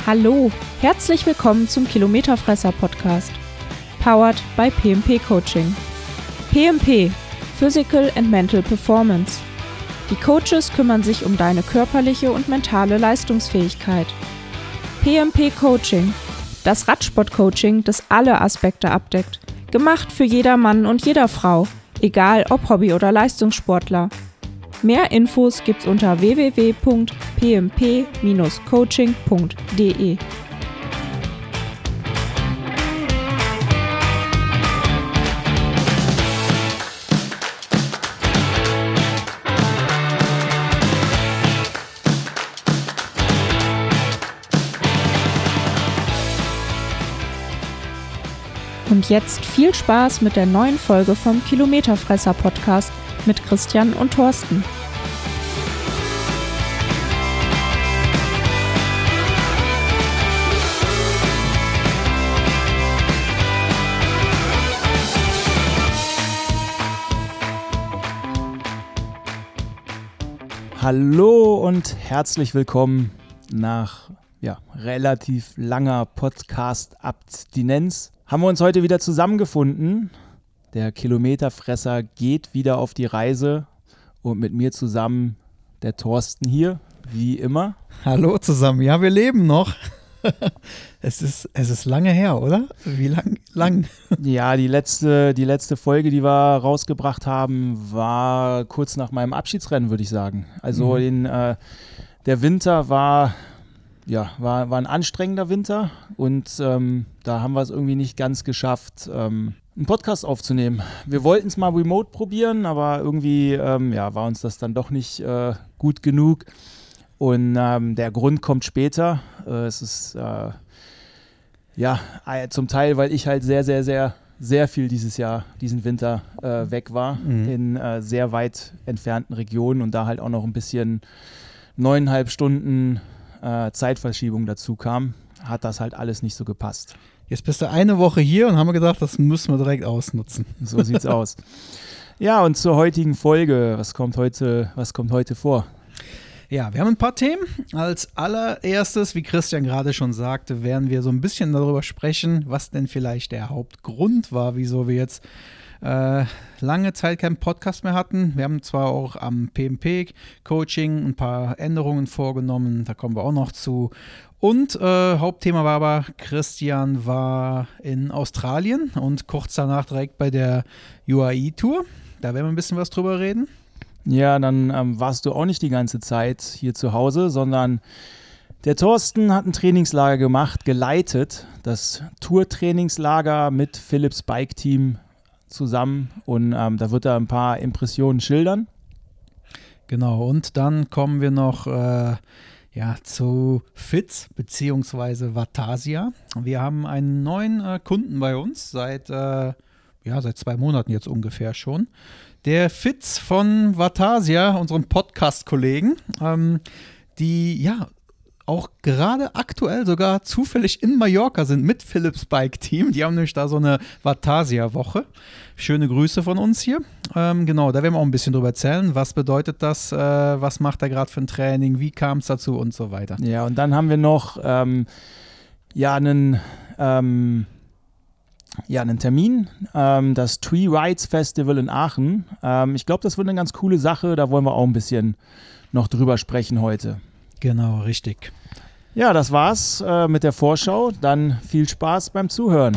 Hallo, herzlich willkommen zum Kilometerfresser-Podcast. Powered by PMP Coaching. PMP, Physical and Mental Performance. Die Coaches kümmern sich um deine körperliche und mentale Leistungsfähigkeit. PMP Coaching, das Radsport-Coaching, das alle Aspekte abdeckt. Gemacht für jeder Mann und jeder Frau, egal ob Hobby- oder Leistungssportler. Mehr Infos gibt's unter www.pmp-coaching.de. Und jetzt viel Spaß mit der neuen Folge vom Kilometerfresser-Podcast mit Christian und Thorsten. Hallo und herzlich willkommen nach relativ langer Podcast-Abstinenz. Haben wir uns heute wieder zusammengefunden. Der Kilometerfresser geht wieder auf die Reise und mit mir zusammen der Thorsten hier, wie immer. Hallo zusammen, ja, wir leben noch. Es ist lange her, oder? Wie lang? Ja, die letzte Folge, die wir rausgebracht haben, war kurz nach meinem Abschiedsrennen, würde ich sagen. Also der Winter war ein anstrengender Winter und da haben wir es irgendwie nicht ganz geschafft, einen Podcast aufzunehmen. Wir wollten es mal remote probieren, aber irgendwie war uns das dann doch nicht gut genug. Und der Grund kommt später. Es ist zum Teil, weil ich halt sehr, sehr, sehr, sehr viel diesen Winter weg war in sehr weit entfernten Regionen und da halt auch noch ein bisschen 9,5 Stunden Zeitverschiebung dazu kam, hat das halt alles nicht so gepasst. Jetzt bist du eine Woche hier und haben wir gedacht, das müssen wir direkt ausnutzen. So sieht's aus. Ja, und zur heutigen Folge, was kommt heute vor? Ja, wir haben ein paar Themen. Als allererstes, wie Christian gerade schon sagte, werden wir so ein bisschen darüber sprechen, was denn vielleicht der Hauptgrund war, wieso wir jetzt lange Zeit keinen Podcast mehr hatten. Wir haben zwar auch am PMP-Coaching ein paar Änderungen vorgenommen, da kommen wir auch noch zu. Und Hauptthema war aber, Christian war in Australien und kurz danach direkt bei der UAE-Tour. Da werden wir ein bisschen was drüber reden. Ja, dann warst du auch nicht die ganze Zeit hier zu Hause, sondern der Thorsten hat ein Trainingslager gemacht, geleitet, das Tour-Trainingslager mit Philips Bike Team zusammen und da wird er ein paar Impressionen schildern. Genau, und dann kommen wir noch zu Fitz bzw. Vatasia. Wir haben einen neuen Kunden bei uns seit 2 Monaten jetzt ungefähr schon. Der Fitz von Vatasia, unserem Podcast-Kollegen, die auch gerade aktuell sogar zufällig in Mallorca sind mit Philips Bike Team. Die haben nämlich da so eine Vatasia-Woche. Schöne Grüße von uns hier. Genau, da werden wir auch ein bisschen drüber erzählen. Was bedeutet das? Was macht er gerade für ein Training? Wie kam es dazu und so weiter? Ja, und dann haben wir noch einen Termin, das Tree Rides Festival in Aachen. Ich glaube, das wird eine ganz coole Sache. Da wollen wir auch ein bisschen noch drüber sprechen heute. Genau, richtig. Ja, das war's mit der Vorschau. Dann viel Spaß beim Zuhören.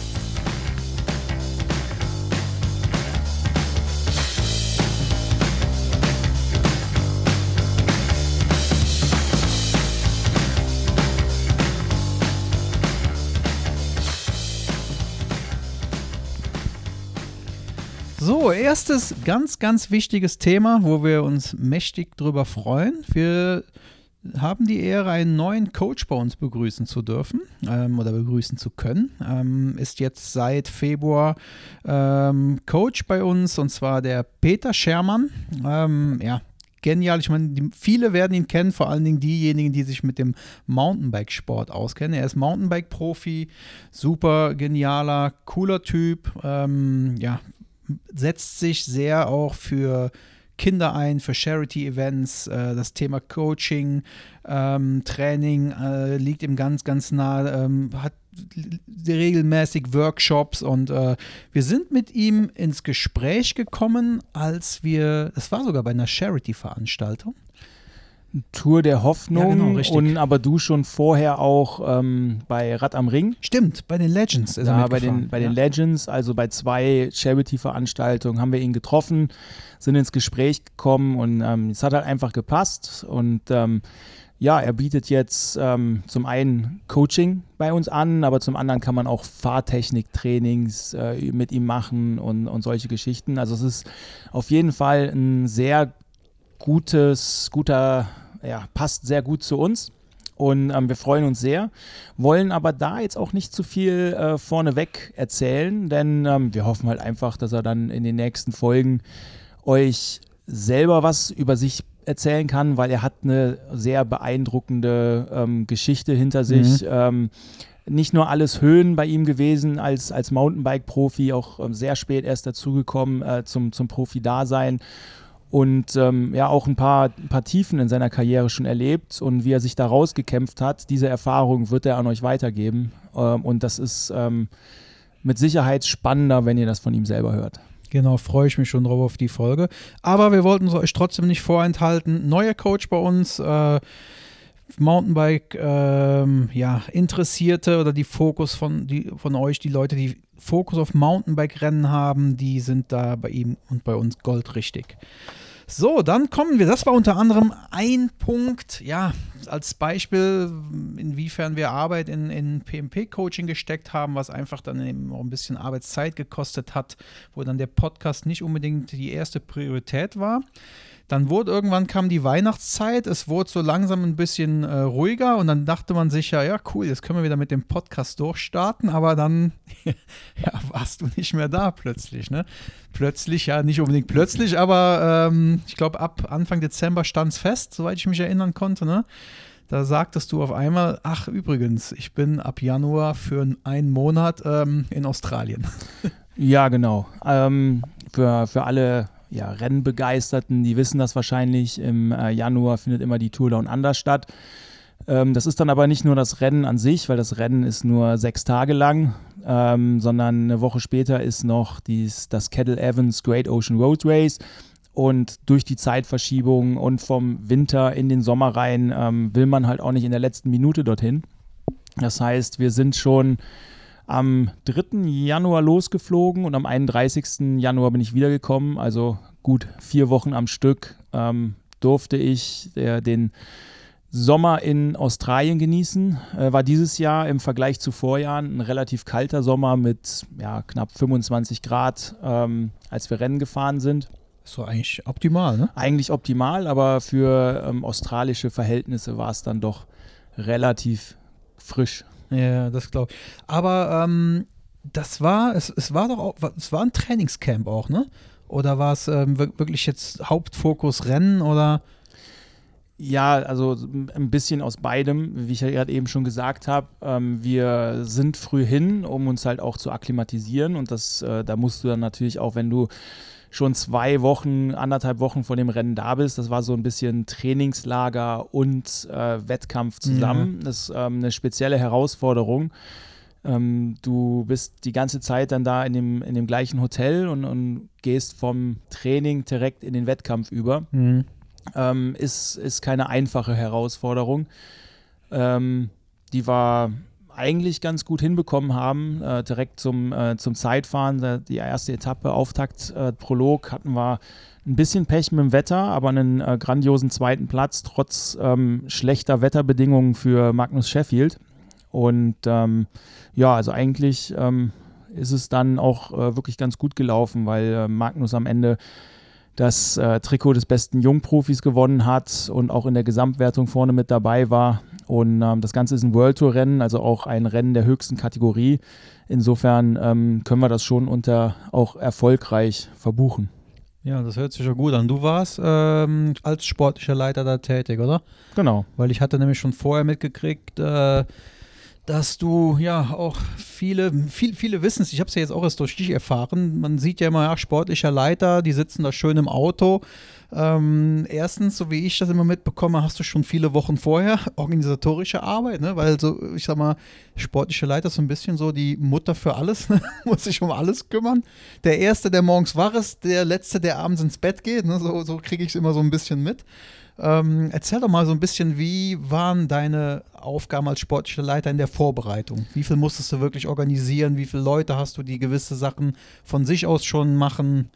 So, erstes ganz, ganz wichtiges Thema, wo wir uns mächtig drüber freuen. Wir haben die Ehre, einen neuen Coach bei uns begrüßen zu dürfen oder begrüßen zu können. Ist jetzt seit Februar Coach bei uns und zwar der Peter Schermann. Genial. Ich meine, viele werden ihn kennen, vor allen Dingen diejenigen, die sich mit dem Mountainbike-Sport auskennen. Er ist Mountainbike-Profi, super genialer, cooler Typ, setzt sich sehr auch für Kinder ein für Charity-Events. Das Thema Coaching, Training liegt ihm ganz, ganz nah, hat regelmäßig Workshops und wir sind mit ihm ins Gespräch gekommen, das war sogar bei einer Charity-Veranstaltung. Tour der Hoffnung, ja, genau, richtig. Und aber du schon vorher auch bei Rad am Ring. Stimmt, bei den Legends ist er mitgefahren. Bei den Legends, also bei 2 Charity-Veranstaltungen haben wir ihn getroffen, sind ins Gespräch gekommen und es hat halt einfach gepasst und er bietet jetzt zum einen Coaching bei uns an, aber zum anderen kann man auch Fahrtechnik-Trainings mit ihm machen und solche Geschichten. Also es ist auf jeden Fall ein sehr passt sehr gut zu uns und wir freuen uns sehr, wollen aber da jetzt auch nicht zu viel vorneweg erzählen, denn wir hoffen halt einfach, dass er dann in den nächsten Folgen euch selber was über sich erzählen kann, weil er hat eine sehr beeindruckende Geschichte hinter sich. Nicht nur alles Höhen bei ihm gewesen als Mountainbike-Profi, auch sehr spät erst dazugekommen zum Profi-Dasein. Und auch ein paar Tiefen in seiner Karriere schon erlebt und wie er sich da rausgekämpft hat, diese Erfahrung wird er an euch weitergeben und das ist mit Sicherheit spannender, wenn ihr das von ihm selber hört. Genau, freue ich mich schon drauf auf die Folge, aber wir wollten es euch trotzdem nicht vorenthalten. Neuer Coach bei uns, Mountainbike Interessierte oder die Fokus von euch, die Leute, die Fokus auf Mountainbike-Rennen haben, die sind da bei ihm und bei uns goldrichtig. So, dann kommen wir, das war unter anderem ein Punkt, als Beispiel, inwiefern wir Arbeit in PMP-Coaching gesteckt haben, was einfach dann eben auch ein bisschen Arbeitszeit gekostet hat, wo dann der Podcast nicht unbedingt die erste Priorität war. Dann kam die Weihnachtszeit, es wurde so langsam ein bisschen ruhiger und dann dachte man sich ja cool, jetzt können wir wieder mit dem Podcast durchstarten, aber dann warst du nicht mehr da plötzlich, ne? Plötzlich, nicht unbedingt plötzlich, aber ich glaube ab Anfang Dezember stand es fest, soweit ich mich erinnern konnte, ne? Da sagtest du auf einmal, ach übrigens, ich bin ab Januar für einen Monat in Australien. Ja, genau. Für alle Rennbegeisterten, die wissen das wahrscheinlich, im Januar findet immer die Tour Down Under statt. Das ist dann aber nicht nur das Rennen an sich, weil das Rennen ist nur 6 Tage lang, sondern eine Woche später ist noch das Cadel Evans Great Ocean Road Race und durch die Zeitverschiebung und vom Winter in den Sommer rein will man halt auch nicht in der letzten Minute dorthin. Das heißt, wir sind schon am 3. Januar losgeflogen und am 31. Januar bin ich wiedergekommen, also gut 4 Wochen am Stück durfte ich den Sommer in Australien genießen. War dieses Jahr im Vergleich zu Vorjahren ein relativ kalter Sommer mit knapp 25 Grad, als wir Rennen gefahren sind. Das war eigentlich optimal, ne? Eigentlich optimal, aber für australische Verhältnisse war es dann doch relativ frisch. Ja, das glaube ich. Aber es war ein Trainingscamp auch, ne? Oder war es wirklich jetzt Hauptfokus Rennen oder? Ja, also ein bisschen aus beidem, wie ich ja gerade eben schon gesagt habe. Wir sind früh hin, um uns halt auch zu akklimatisieren und da musst du dann natürlich auch, wenn du schon 1,5 Wochen vor dem Rennen da bist, das war so ein bisschen Trainingslager und Wettkampf zusammen. Das ist eine spezielle Herausforderung. Du bist die ganze Zeit dann da in dem gleichen Hotel und gehst vom Training direkt in den Wettkampf über. Ist keine einfache Herausforderung, die wir eigentlich ganz gut hinbekommen haben. Direkt zum Zeitfahren, die erste Etappe, Auftakt, Prolog, hatten wir ein bisschen Pech mit dem Wetter, aber einen grandiosen 2. Platz, trotz schlechter Wetterbedingungen für Magnus Sheffield. Und also eigentlich ist es dann auch wirklich ganz gut gelaufen, weil Magnus am Ende das Trikot des besten Jungprofis gewonnen hat und auch in der Gesamtwertung vorne mit dabei war. Und das Ganze ist ein World Tour Rennen, also auch ein Rennen der höchsten Kategorie. Insofern können wir das schon unter auch erfolgreich verbuchen. Ja, das hört sich ja gut an. Du warst als sportlicher Leiter da tätig, oder? Genau. Weil ich hatte nämlich schon vorher mitgekriegt, dass du ja auch viele wissen es. Ich habe es ja jetzt auch erst durch dich erfahren. Man sieht ja immer, ja, sportlicher Leiter, die sitzen da schön im Auto. Erstens, so wie ich das immer mitbekomme, hast du schon viele Wochen vorher organisatorische Arbeit, ne? Weil so, ich sag mal, sportliche Leiter ist so ein bisschen so die Mutter für alles, ne? Muss sich um alles kümmern. Der Erste, der morgens wach ist, der Letzte, der abends ins Bett geht, ne? So kriege ich es immer so ein bisschen mit. Erzähl doch mal so ein bisschen, wie waren deine Aufgaben als sportlicher Leiter in der Vorbereitung? Wie viel musstest du wirklich organisieren? Wie viele Leute hast du, die gewisse Sachen von sich aus schon machen?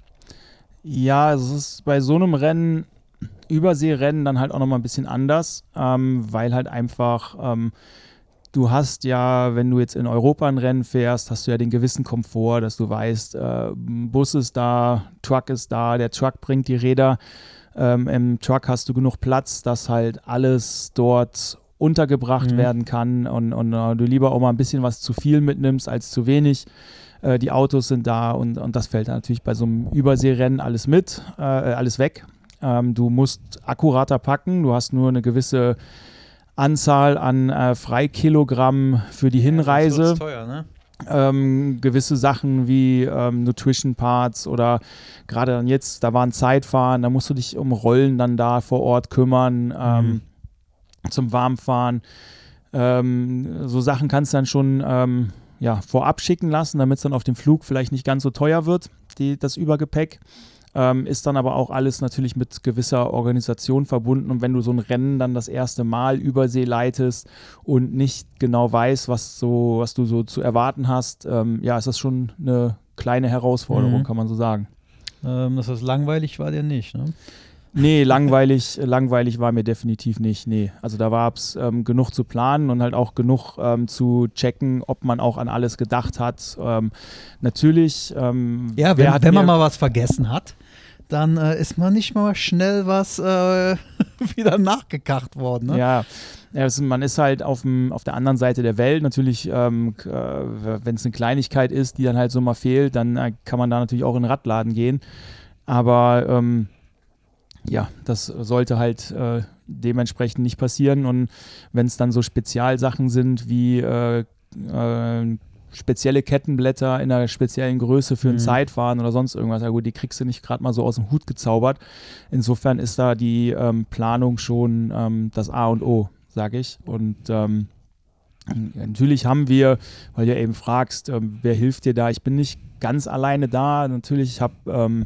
Ja, es ist bei so einem Rennen, Überseerennen, dann halt auch nochmal ein bisschen anders, weil halt einfach, du hast ja, wenn du jetzt in Europa ein Rennen fährst, hast du ja den gewissen Komfort, dass du weißt, Bus ist da, Truck ist da, der Truck bringt die Räder. Im Truck hast du genug Platz, dass halt alles dort untergebracht werden kann und du lieber auch mal ein bisschen was zu viel mitnimmst als zu wenig. Die Autos sind da und das fällt natürlich bei so einem Überseerennen alles weg. Du musst akkurater packen, du hast nur eine gewisse Anzahl an Freikilogramm für die Hinreise. Das ist teuer, ne? Gewisse Sachen wie Nutrition Parts oder gerade dann jetzt, da war ein Zeitfahren, da musst du dich um Rollen dann da vor Ort kümmern, zum Warmfahren. So Sachen kannst du dann schon vorab schicken lassen, damit es dann auf dem Flug vielleicht nicht ganz so teuer wird, das Übergepäck. Ist dann aber auch alles natürlich mit gewisser Organisation verbunden. Und wenn du so ein Rennen dann das erste Mal Übersee leitest und nicht genau weißt, was du so zu erwarten hast, ist das schon eine kleine Herausforderung, kann man so sagen. Das heißt, langweilig war dir nicht, ne? Nee, langweilig war mir definitiv nicht, nee. Also da war es genug zu planen und halt auch genug zu checken, ob man auch an alles gedacht hat. Natürlich. Wenn man mal was vergessen hat, dann ist man nicht mal schnell was wieder nachgekacht worden. Ne? Ja, man ist halt auf der anderen Seite der Welt. Natürlich, wenn es eine Kleinigkeit ist, die dann halt so mal fehlt, dann kann man da natürlich auch in den Radladen gehen. Aber das sollte halt dementsprechend nicht passieren. Und wenn es dann so Spezialsachen sind wie spezielle Kettenblätter in einer speziellen Größe für ein Zeitfahren oder sonst irgendwas, ja gut, die kriegst du nicht gerade mal so aus dem Hut gezaubert. Insofern ist da die Planung schon das A und O, sage ich. Und natürlich haben wir, weil du ja eben fragst, wer hilft dir da? Ich bin nicht ganz alleine da. Natürlich, ich habe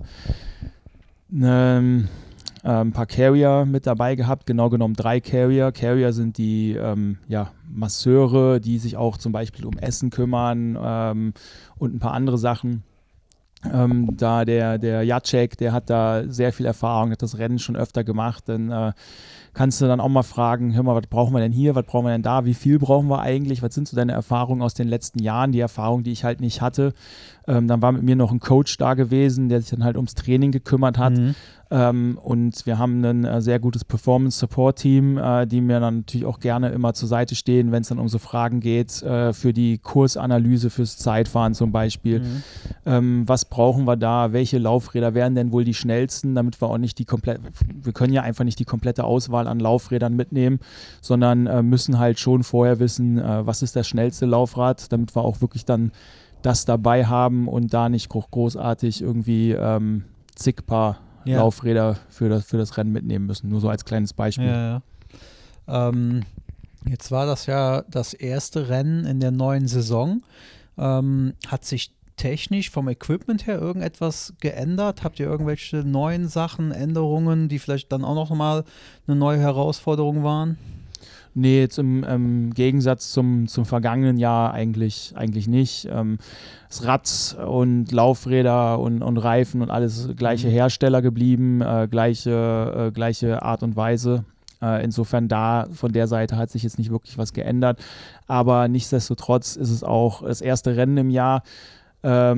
ein paar Carrier mit dabei gehabt, genau genommen 3 Carrier. Carrier sind die Masseure, die sich auch zum Beispiel um Essen kümmern und ein paar andere Sachen. Da der Jacek, der hat da sehr viel Erfahrung, hat das Rennen schon öfter gemacht. Dann kannst du dann auch mal fragen, hör mal, was brauchen wir denn hier, was brauchen wir denn da, wie viel brauchen wir eigentlich, was sind so deine Erfahrungen aus den letzten Jahren, die Erfahrung, die ich halt nicht hatte. Dann war mit mir noch ein Coach da gewesen, der sich dann halt ums Training gekümmert hat. Und wir haben ein sehr gutes Performance-Support-Team, die mir dann natürlich auch gerne immer zur Seite stehen, wenn es dann um so Fragen geht, für die Kursanalyse, fürs Zeitfahren zum Beispiel. Was brauchen wir da? Welche Laufräder wären denn wohl die schnellsten, damit wir auch nicht wir können ja einfach nicht die komplette Auswahl an Laufrädern mitnehmen, sondern müssen halt schon vorher wissen, was ist das schnellste Laufrad, damit wir auch wirklich dann das dabei haben und da nicht großartig irgendwie zig Paar Laufräder für das Rennen mitnehmen müssen. Nur so als kleines Beispiel. Ja. Jetzt war das ja das erste Rennen in der neuen Saison. Hat sich technisch vom Equipment her irgendetwas geändert? Habt ihr irgendwelche neuen Sachen, Änderungen, die vielleicht dann auch noch mal eine neue Herausforderung waren? Nee, jetzt im Gegensatz zum vergangenen Jahr eigentlich nicht. Das Rad und Laufräder und Reifen und alles gleiche Hersteller geblieben, gleiche Art und Weise. Insofern von der Seite hat sich jetzt nicht wirklich was geändert. Aber nichtsdestotrotz ist es auch das erste Rennen im Jahr. Wir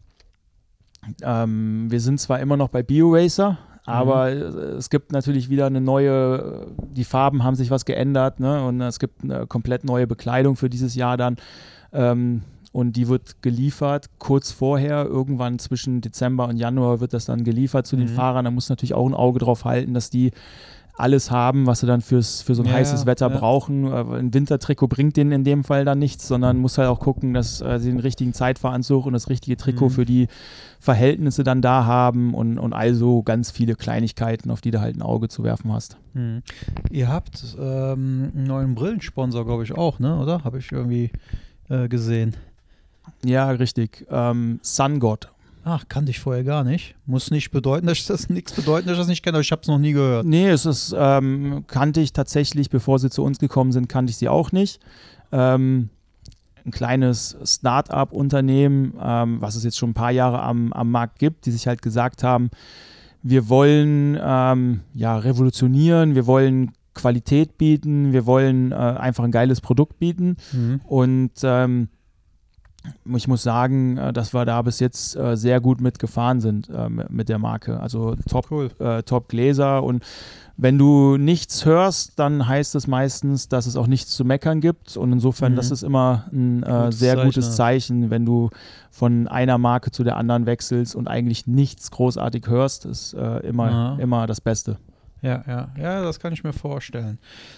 sind zwar immer noch bei BioRacer, aber es gibt natürlich wieder die Farben haben sich was geändert, ne? Und es gibt eine komplett neue Bekleidung für dieses Jahr dann. Und die wird geliefert kurz vorher, irgendwann zwischen Dezember und Januar wird das dann geliefert zu den Fahrern. Da muss natürlich auch ein Auge drauf halten, dass die alles haben, was sie dann für so ein heißes Wetter brauchen. Ein Wintertrikot bringt denen in dem Fall dann nichts, sondern muss halt auch gucken, dass sie den richtigen Zeitfahranzug und das richtige Trikot für die Verhältnisse dann da haben und also ganz viele Kleinigkeiten, auf die du halt ein Auge zu werfen hast. Ihr habt einen neuen Brillensponsor, glaube ich, auch, ne? Oder? Habe ich irgendwie gesehen. Ja, richtig. SunGod. Ach, kannte ich vorher gar nicht. Muss nicht bedeuten, dass ich das nichts bedeuten, dass ich das nicht kenne, aber ich habe es noch nie gehört. Nee, es ist, kannte ich tatsächlich, bevor sie zu uns gekommen sind, kannte ich sie auch nicht. Ein kleines Start-up-Unternehmen, was es jetzt schon ein paar Jahre am Markt gibt, die sich halt gesagt haben, wir wollen revolutionieren, wir wollen Qualität bieten, wir wollen einfach ein geiles Produkt bieten und ich muss sagen, dass wir da bis jetzt sehr gut mitgefahren sind mit der Marke. Also top Gläser und wenn du nichts hörst, dann heißt es meistens, dass es auch nichts zu meckern gibt und insofern, das ist immer ein sehr gutes Zeichen, wenn du von einer Marke zu der anderen wechselst und eigentlich nichts großartig hörst, ist immer das Beste. Ja, das kann ich mir vorstellen.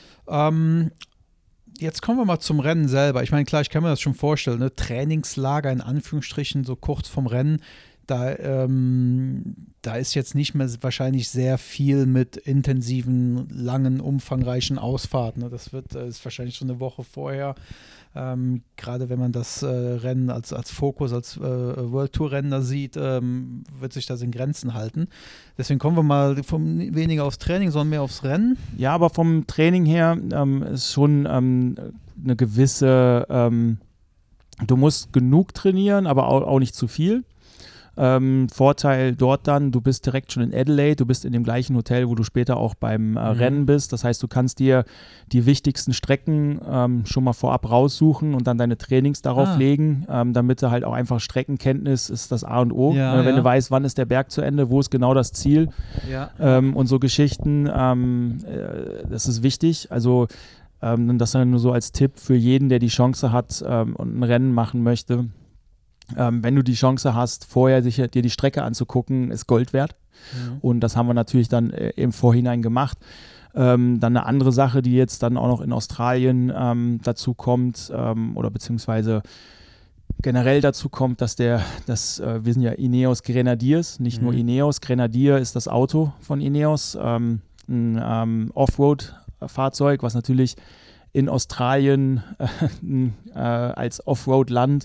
Jetzt kommen wir mal zum Rennen selber. Ich meine, klar, ich kann mir das schon vorstellen, ne? Trainingslager in Anführungsstrichen so kurz vom Rennen, da ist jetzt nicht mehr wahrscheinlich sehr viel mit intensiven, langen, umfangreichen Ausfahrten. Ne? Das ist wahrscheinlich schon eine Woche vorher. Gerade wenn man das Rennen als Fokus, als World Tour Rennen da sieht, wird sich das in Grenzen halten. Deswegen kommen wir mal weniger aufs Training, sondern mehr aufs Rennen. Ja, aber vom Training her ist schon eine gewisse, du musst genug trainieren, aber auch nicht zu viel. Vorteil dort dann, du bist direkt schon in Adelaide, du bist in dem gleichen Hotel, wo du später auch beim Rennen bist. Das heißt, du kannst dir die wichtigsten Strecken schon mal vorab raussuchen und dann deine Trainings darauf legen, damit du halt auch einfach Streckenkenntnis ist das A und O. Wenn du weißt, wann ist der Berg zu Ende, wo ist genau das Ziel und so Geschichten, das ist wichtig. Also das dann nur so als Tipp für jeden, der die Chance hat und ein Rennen machen möchte. Wenn du die Chance hast, vorher dir die Strecke anzugucken, ist Gold wert. Und das haben wir natürlich dann im Vorhinein gemacht. Dann eine andere Sache, die jetzt dann auch noch in Australien dazu kommt oder beziehungsweise generell dazu kommt, dass wir sind ja Ineos Grenadiers, nicht nur Ineos. Grenadier ist das Auto von Ineos, ein Offroad-Fahrzeug, was natürlich in Australien als Offroad-Land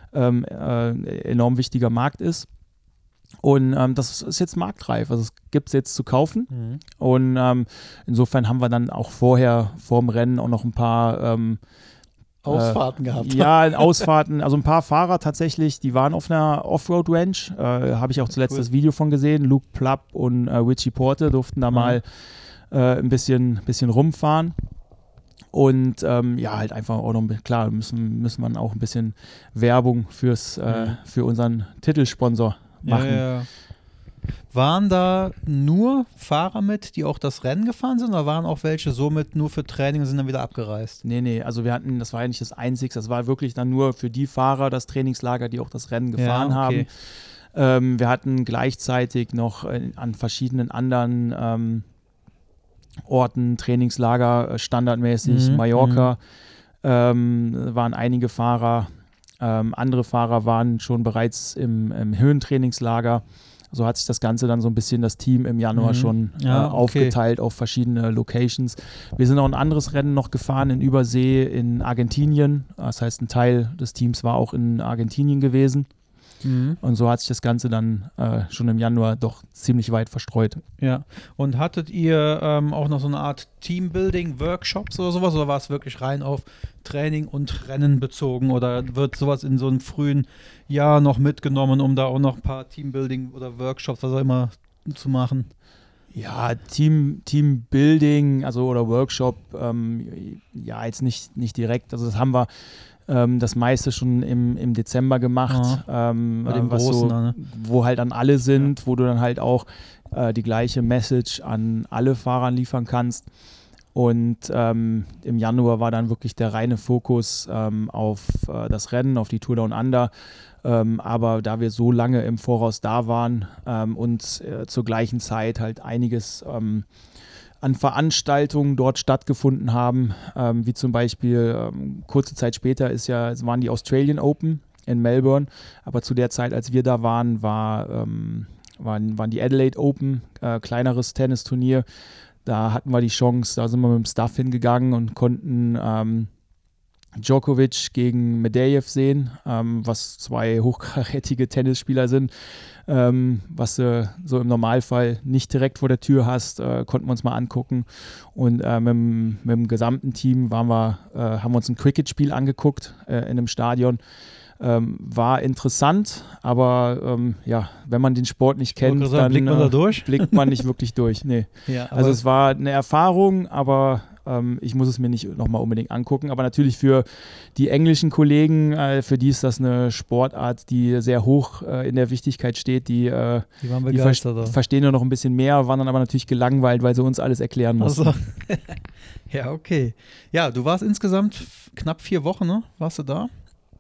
enorm wichtiger Markt ist. Und das ist jetzt marktreif, also es gibt es jetzt zu kaufen. Und insofern haben wir dann auch vorm Rennen auch noch ein paar Ausfahrten gehabt. Ja, Ausfahrten, also ein paar Fahrer tatsächlich, die waren auf einer Offroad-Ranch, habe ich auch zuletzt das Video von gesehen. Luke Plapp und Richie Porte durften da mal ein bisschen rumfahren. Und halt einfach auch noch, klar, müssen wir auch ein bisschen Werbung für unseren Titelsponsor machen. Ja. Waren da nur Fahrer mit, die auch das Rennen gefahren sind, oder waren auch welche somit nur für Training und sind dann wieder abgereist? Nee, also das war ja nicht das Einzige, das war wirklich dann nur für die Fahrer das Trainingslager, die auch das Rennen gefahren haben. Wir hatten gleichzeitig noch an verschiedenen anderen Orten, Trainingslager, standardmäßig, Mallorca, waren einige Fahrer, andere Fahrer waren schon bereits im Höhentrainingslager. So hat sich das Ganze dann so ein bisschen das Team im Januar schon aufgeteilt auf verschiedene Locations. Wir sind auch ein anderes Rennen noch gefahren in Übersee in Argentinien. Das heißt, ein Teil des Teams war auch in Argentinien gewesen. Und so hat sich das Ganze dann schon im Januar doch ziemlich weit verstreut. Ja, und hattet ihr auch noch so eine Art Teambuilding-Workshops oder sowas, oder war es wirklich rein auf Training und Rennen bezogen, oder wird sowas in so einem frühen Jahr noch mitgenommen, um da auch noch ein paar Teambuilding oder Workshops, was auch immer, zu machen? Ja, Teambuilding, also oder Workshop, jetzt nicht direkt, also das haben wir das meiste schon im Dezember gemacht, bei dem Großen, ne? Wo halt dann alle sind, wo du dann halt auch die gleiche Message an alle Fahrer liefern kannst. Und im Januar war dann wirklich der reine Fokus auf das Rennen, auf die Tour Down Under. Aber da wir so lange im Voraus da waren und zur gleichen Zeit halt einiges an Veranstaltungen dort stattgefunden haben, wie zum Beispiel kurze Zeit später waren die Australian Open in Melbourne, aber zu der Zeit, als wir da waren, waren die Adelaide Open, kleineres Tennisturnier. Da hatten wir die Chance, da sind wir mit dem Staff hingegangen und konnten Djokovic gegen Medvedev sehen, was zwei hochkarätige Tennisspieler sind, was du so im Normalfall nicht direkt vor der Tür hast, konnten wir uns mal angucken. Und mit dem gesamten Team haben wir uns ein Cricket-Spiel angeguckt in einem Stadion. War interessant, aber wenn man den Sport nicht kennt, dann blickt man da durch? Blickt man nicht wirklich durch. Nee. Ja, also es war eine Erfahrung, aber ich muss es mir nicht nochmal unbedingt angucken. Aber natürlich für die englischen Kollegen, für die ist das eine Sportart, die sehr hoch in der Wichtigkeit steht. Die waren begeistert. Verstehen nur noch ein bisschen mehr, waren dann aber natürlich gelangweilt, weil sie uns alles erklären mussten. Also. Ja, okay. Ja, du warst insgesamt knapp 4 Wochen, ne? Warst du da?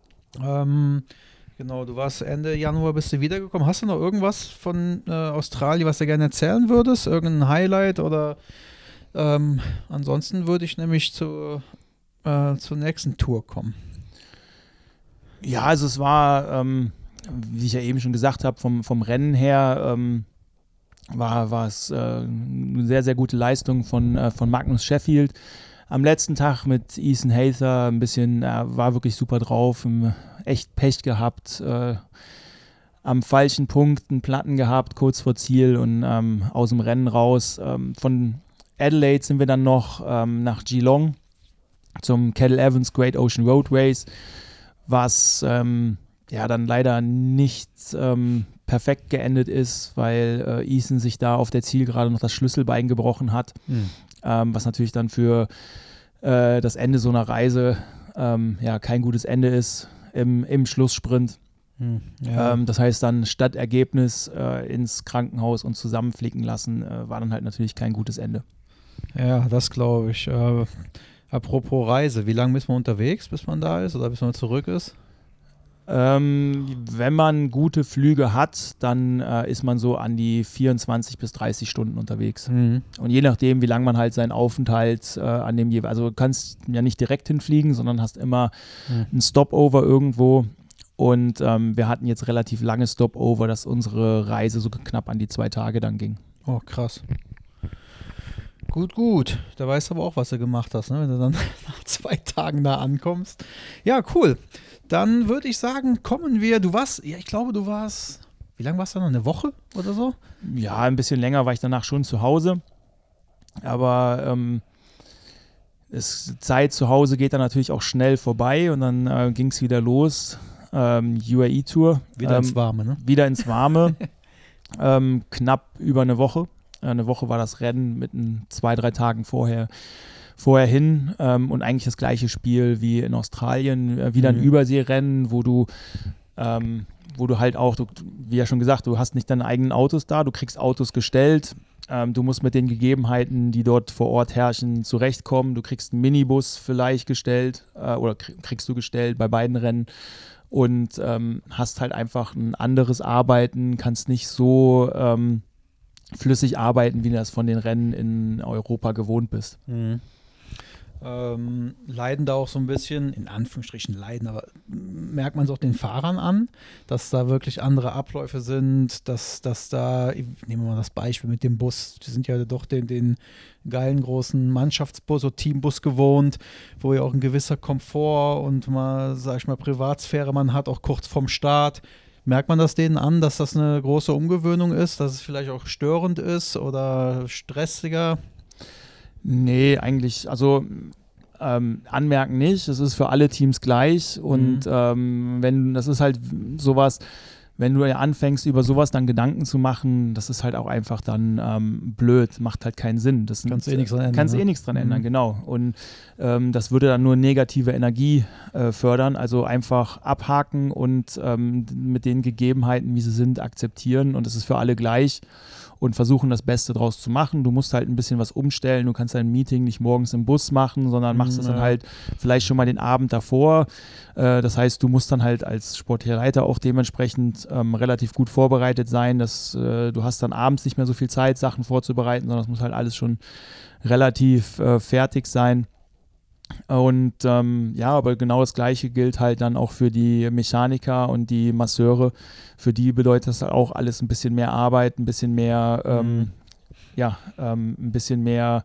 Genau, du warst Ende Januar, bist du wiedergekommen. Hast du noch irgendwas von Australien, was du gerne erzählen würdest? Irgendein Highlight oder ansonsten würde ich nämlich zur nächsten Tour kommen. Ja, also es war, wie ich ja eben schon gesagt habe, vom Rennen her war es eine sehr, sehr gute Leistung von Magnus Sheffield. Am letzten Tag mit Ethan Hayter ein bisschen, war wirklich super drauf, echt Pech gehabt, am falschen Punkt einen Platten gehabt, kurz vor Ziel und aus dem Rennen raus. Von Adelaide sind wir dann noch nach Geelong zum Cadel Evans Great Ocean Road Race, was dann leider nicht perfekt geendet ist, weil Ethan sich da auf der Zielgerade noch das Schlüsselbein gebrochen hat. Was natürlich dann für das Ende so einer Reise kein gutes Ende ist im Schlusssprint. Das heißt dann statt Ergebnis ins Krankenhaus und zusammenflicken lassen, war dann halt natürlich kein gutes Ende. Ja, das glaube ich. Apropos Reise, wie lange ist man unterwegs, bis man da ist oder bis man zurück ist? Wenn man gute Flüge hat, dann ist man so an die 24 bis 30 Stunden unterwegs. Und je nachdem, wie lange man halt seinen Aufenthalt an dem also du kannst ja nicht direkt hinfliegen, sondern hast immer ein Stopover irgendwo. Und wir hatten jetzt relativ lange Stopover, dass unsere Reise so knapp an die 2 Tage dann ging. Oh, krass. Gut. Da weißt du aber auch, was du gemacht hast, ne? Wenn du dann nach 2 Tagen da ankommst. Ja, cool. Dann würde ich sagen, ich glaube, du warst, wie lange warst du noch? Eine Woche oder so? Ja, ein bisschen länger war ich danach schon zu Hause. Aber Zeit zu Hause geht dann natürlich auch schnell vorbei und dann ging es wieder los. UAE-Tour. Wieder ins Warme, ne? Wieder ins Warme. Knapp über eine Woche. Eine Woche war das Rennen mit 2-3 Tagen vorher hin und eigentlich das gleiche Spiel wie in Australien, wieder ein Überseerennen, wo du halt auch, wie ja schon gesagt, du hast nicht deine eigenen Autos da, du kriegst Autos gestellt, du musst mit den Gegebenheiten, die dort vor Ort herrschen, zurechtkommen, du kriegst einen Minibus vielleicht gestellt oder kriegst du gestellt bei beiden Rennen und hast halt einfach ein anderes Arbeiten, kannst nicht so flüssig arbeiten, wie du das von den Rennen in Europa gewohnt bist. Leiden da auch so ein bisschen, in Anführungsstrichen leiden, aber merkt man es auch den Fahrern an, dass da wirklich andere Abläufe sind, dass da, nehmen wir mal das Beispiel mit dem Bus, die sind ja doch den geilen großen Mannschaftsbus oder Teambus gewohnt, wo ja auch ein gewisser Komfort und mal, sag ich mal, Privatsphäre man hat, auch kurz vorm Start. Merkt man das denen an, dass das eine große Umgewöhnung ist, dass es vielleicht auch störend ist oder stressiger? Nee, eigentlich, also anmerken nicht. Es ist für alle Teams gleich und das ist halt sowas, wenn du ja anfängst, über sowas dann Gedanken zu machen, das ist halt auch einfach dann blöd, macht halt keinen Sinn. Kannst eh nichts dran ändern. Kannst eh nichts dran ändern, genau. Und das würde dann nur negative Energie fördern, also einfach abhaken und mit den Gegebenheiten, wie sie sind, akzeptieren und es ist für alle gleich. und versuchen, das Beste draus zu machen. Du musst halt ein bisschen was umstellen. Du kannst dein Meeting nicht morgens im Bus machen, sondern machst es dann halt vielleicht schon mal den Abend davor. Das heißt, du musst dann halt als sportlicher Leiter auch dementsprechend relativ gut vorbereitet sein, dass du hast dann abends nicht mehr so viel Zeit, Sachen vorzubereiten, sondern es muss halt alles schon relativ fertig sein. Und aber genau das Gleiche gilt halt dann auch für die Mechaniker und die Masseure. Für die bedeutet das auch alles ein bisschen mehr Arbeit, ein bisschen mehr, ein bisschen mehr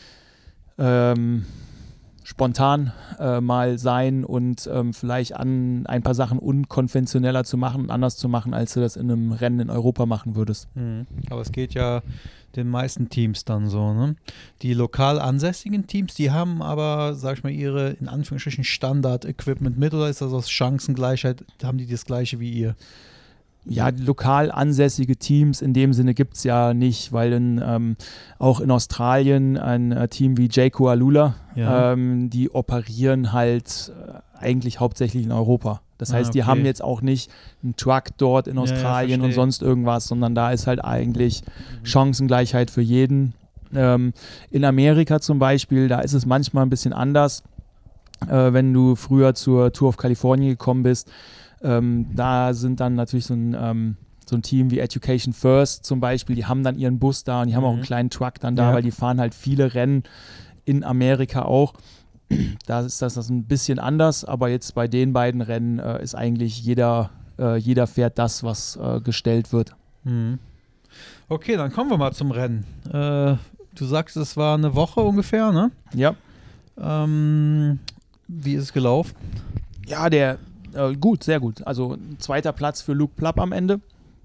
spontan mal sein und vielleicht ein paar Sachen unkonventioneller zu machen und anders zu machen, als du das in einem Rennen in Europa machen würdest. Aber es geht ja den meisten Teams dann so, ne? Die lokal ansässigen Teams, die haben aber, sag ich mal, ihre in Anführungsstrichen Standard-Equipment mit, oder ist das aus Chancengleichheit, haben die das Gleiche wie ihr? Ja, lokal ansässige Teams in dem Sinne gibt es ja nicht, weil auch in Australien ein Team wie Jayco Alula, die operieren halt eigentlich hauptsächlich in Europa. Das heißt, die haben jetzt auch nicht einen Truck dort in Australien und sonst irgendwas, sondern da ist halt eigentlich Chancengleichheit für jeden. In Amerika zum Beispiel, da ist es manchmal ein bisschen anders. Wenn du früher zur Tour of California gekommen bist, da sind dann natürlich so ein Team wie Education First zum Beispiel, die haben dann ihren Bus da und die haben auch einen kleinen Truck dann da, weil die fahren halt viele Rennen in Amerika auch. Da ist das ein bisschen anders, aber jetzt bei den beiden Rennen ist eigentlich jeder fährt das, was gestellt wird. Okay, dann kommen wir mal zum Rennen. Du sagst, es war eine Woche ungefähr, ne? Ja. Wie ist es gelaufen? Ja, gut, sehr gut. Also 2. Platz für Luke Plapp am Ende.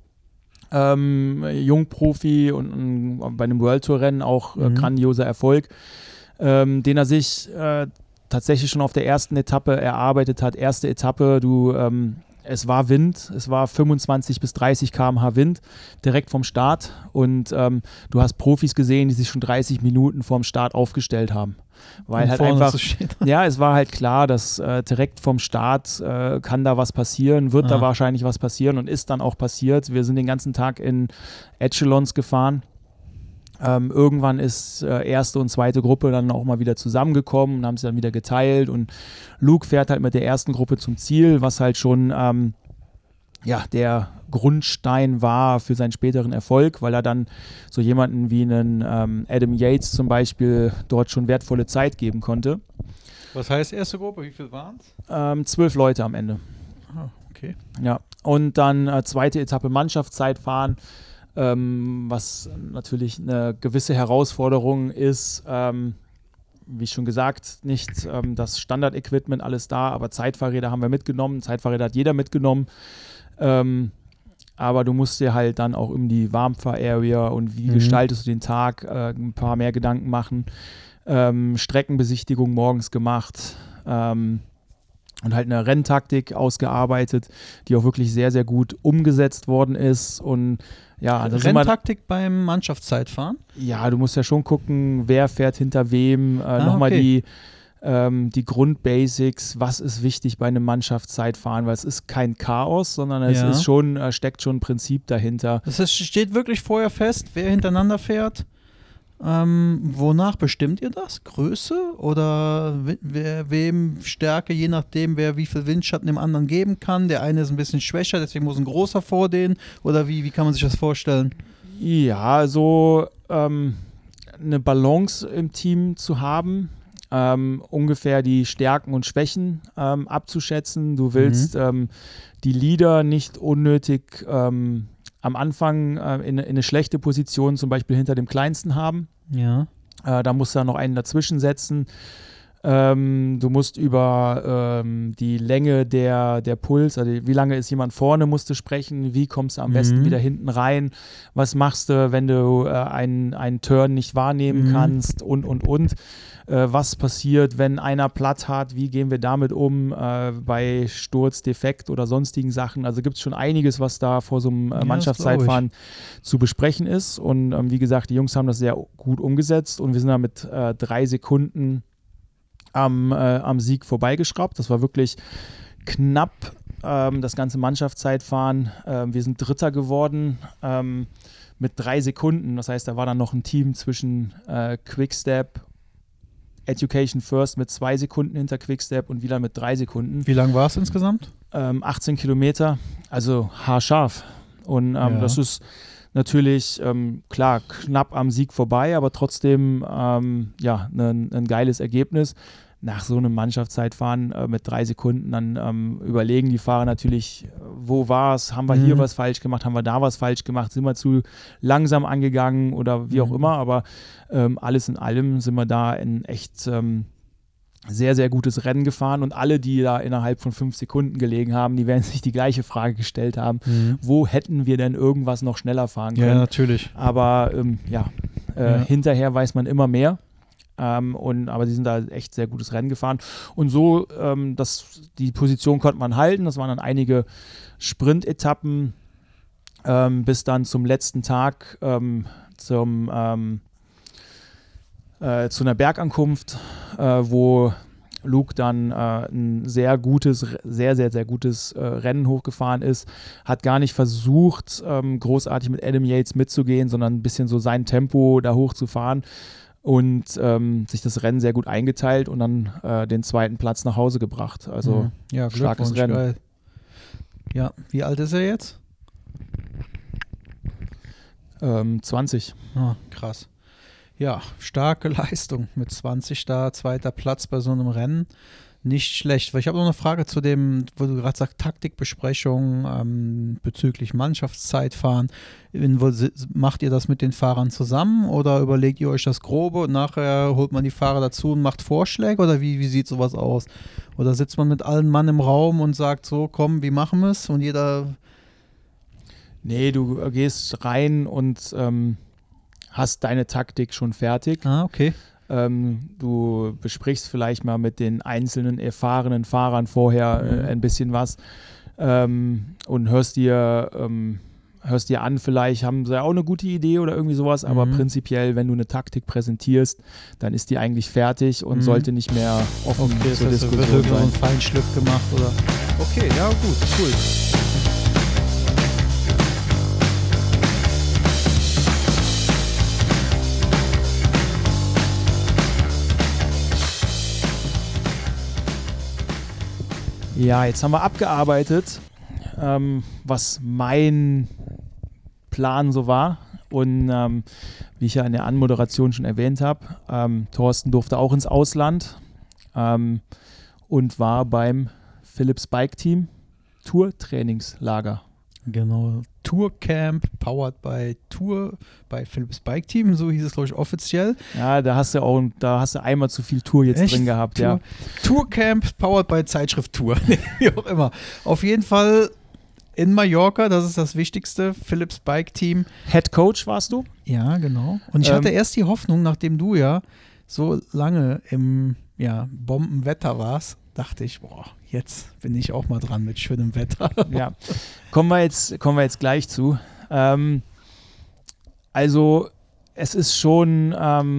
Jungprofi und bei einem World Tour Rennen auch grandioser Erfolg, den er sich tatsächlich schon auf der ersten Etappe erarbeitet hat. Erste Etappe, es war Wind, es war 25 bis 30 km/h Wind direkt vom Start und du hast Profis gesehen, die sich schon 30 Minuten vorm Start aufgestellt haben. Weil halt einfach, es war halt klar, dass direkt vom Start kann da was passieren, wird da wahrscheinlich was passieren und ist dann auch passiert. Wir sind den ganzen Tag in Echelons gefahren. Irgendwann ist erste und zweite Gruppe dann auch mal wieder zusammengekommen und haben sie dann wieder geteilt und Luke fährt halt mit der ersten Gruppe zum Ziel, was halt schon der Grundstein war für seinen späteren Erfolg, weil er dann so jemanden wie einen Adam Yates zum Beispiel dort schon wertvolle Zeit geben konnte. Was heißt erste Gruppe? Wie viel waren es? 12 Leute am Ende. Ah, okay. Ja, und dann zweite Etappe Mannschaftszeit fahren, was natürlich eine gewisse Herausforderung ist. Wie schon gesagt, nicht das Standard-Equipment, alles da, aber Zeitfahrräder haben wir mitgenommen. Zeitfahrräder hat jeder mitgenommen. Aber du musst dir halt dann auch um die Warmfahr-Area und wie gestaltest du den Tag ein paar mehr Gedanken machen. Streckenbesichtigung morgens gemacht und halt eine Renntaktik ausgearbeitet, die auch wirklich sehr, sehr gut umgesetzt worden ist. Und ja, das Renntaktik beim Mannschaftszeitfahren? Ja, du musst ja schon gucken, wer fährt hinter wem, nochmal die Grundbasics, was ist wichtig bei einem Mannschaftszeitfahren, weil es ist kein Chaos, sondern es ist schon, steckt schon ein Prinzip dahinter. Das heißt, steht wirklich vorher fest, wer hintereinander fährt? Wonach bestimmt ihr das? Größe oder wem Stärke, je nachdem, wer wie viel Windschatten dem anderen geben kann? Der eine ist ein bisschen schwächer, deswegen muss ein großer vor denen, oder wie kann man sich das vorstellen? Ja, so eine Balance im Team zu haben, ungefähr die Stärken und Schwächen abzuschätzen. Du willst die Leader nicht unnötig am Anfang in eine schlechte Position zum Beispiel hinter dem Kleinsten haben. Ja. Da musst du dann noch einen dazwischen setzen. Du musst über die Länge der Puls, also wie lange ist jemand vorne, musst du sprechen, wie kommst du am besten wieder hinten rein, was machst du, wenn du einen Turn nicht wahrnehmen kannst und. Was passiert, wenn einer platt hat, wie gehen wir damit um bei Sturz, Defekt oder sonstigen Sachen. Also gibt es schon einiges, was da vor so einem Mannschaftszeitfahren zu besprechen ist. Und wie gesagt, die Jungs haben das sehr gut umgesetzt und wir sind da mit 3 Sekunden am Sieg vorbeigeschraubt. Das war wirklich knapp, das ganze Mannschaftszeitfahren. Wir sind Dritter geworden. mit 3 Sekunden. Das heißt, da war dann noch ein Team zwischen Quickstep, Education First mit 2 Sekunden hinter Quickstep und Wieland mit 3 Sekunden. Wie lang war es insgesamt? 18 Kilometer, also haarscharf. Und das ist natürlich, klar, knapp am Sieg vorbei, aber trotzdem ein geiles Ergebnis. Nach so einem Mannschaftszeitfahren mit 3 Sekunden, dann überlegen die Fahrer natürlich, wo war es, haben wir hier was falsch gemacht, haben wir da was falsch gemacht, sind wir zu langsam angegangen oder wie auch immer, aber alles in allem sind wir da in echt sehr, sehr gutes Rennen gefahren und alle, die da innerhalb von 5 Sekunden gelegen haben, die werden sich die gleiche Frage gestellt haben, wo hätten wir denn irgendwas noch schneller fahren können? Ja, natürlich. Aber hinterher weiß man immer mehr. Aber sie sind da echt sehr gutes Rennen gefahren. Und so, die Position konnte man halten. Das waren dann einige Sprint-Etappen bis dann zum letzten Tag zu einer Bergankunft, wo Luke dann ein sehr, sehr gutes Rennen hochgefahren ist. Hat gar nicht versucht, großartig mit Adam Yates mitzugehen, sondern ein bisschen so sein Tempo da hochzufahren. Und sich das Rennen sehr gut eingeteilt und dann den 2. Platz nach Hause gebracht. Also starkes Rennen. Geil. Ja, wie alt ist er jetzt? 20. Ah, krass. Ja, starke Leistung mit 20 da, 2. Platz bei so einem Rennen. Nicht schlecht. Weil ich habe noch eine Frage zu dem, wo du gerade sagst, Taktikbesprechung bezüglich Mannschaftszeitfahren. Macht ihr das mit den Fahrern zusammen oder überlegt ihr euch das Grobe und nachher holt man die Fahrer dazu und macht Vorschläge oder wie sieht sowas aus? Oder sitzt man mit allen Mann im Raum und sagt so, komm, wie machen wir es? Und jeder... Nee, du gehst rein und hast deine Taktik schon fertig. Ah, okay. Du besprichst vielleicht mal mit den einzelnen erfahrenen Fahrern vorher ein bisschen was und hörst dir an, vielleicht haben sie auch eine gute Idee oder irgendwie sowas, aber prinzipiell, wenn du eine Taktik präsentierst, dann ist die eigentlich fertig und sollte nicht mehr offen zur Diskussion sein. Einen Feinschliff gemacht oder? Okay, ja gut, cool. Ja, jetzt haben wir abgearbeitet, was mein Plan so war. Und wie ich ja in der Anmoderation schon erwähnt habe, Thorsten durfte auch ins Ausland und war beim Philips Bike Team Tour-Trainingslager. Genau, Tourcamp, powered by Philips Bike Team, so hieß es, glaube ich, offiziell. Ja, da hast du einmal zu viel Tour jetzt drin gehabt, ja. Tourcamp, powered by Zeitschrift Tour, wie auch immer. Auf jeden Fall in Mallorca, das ist das Wichtigste, Philips Bike Team. Head Coach warst du? Ja, genau. Und ich hatte erst die Hoffnung, nachdem du ja so lange im Bombenwetter warst, dachte ich, jetzt bin ich auch mal dran mit schönem Wetter. Ja, kommen wir jetzt gleich zu. Also es ist schon,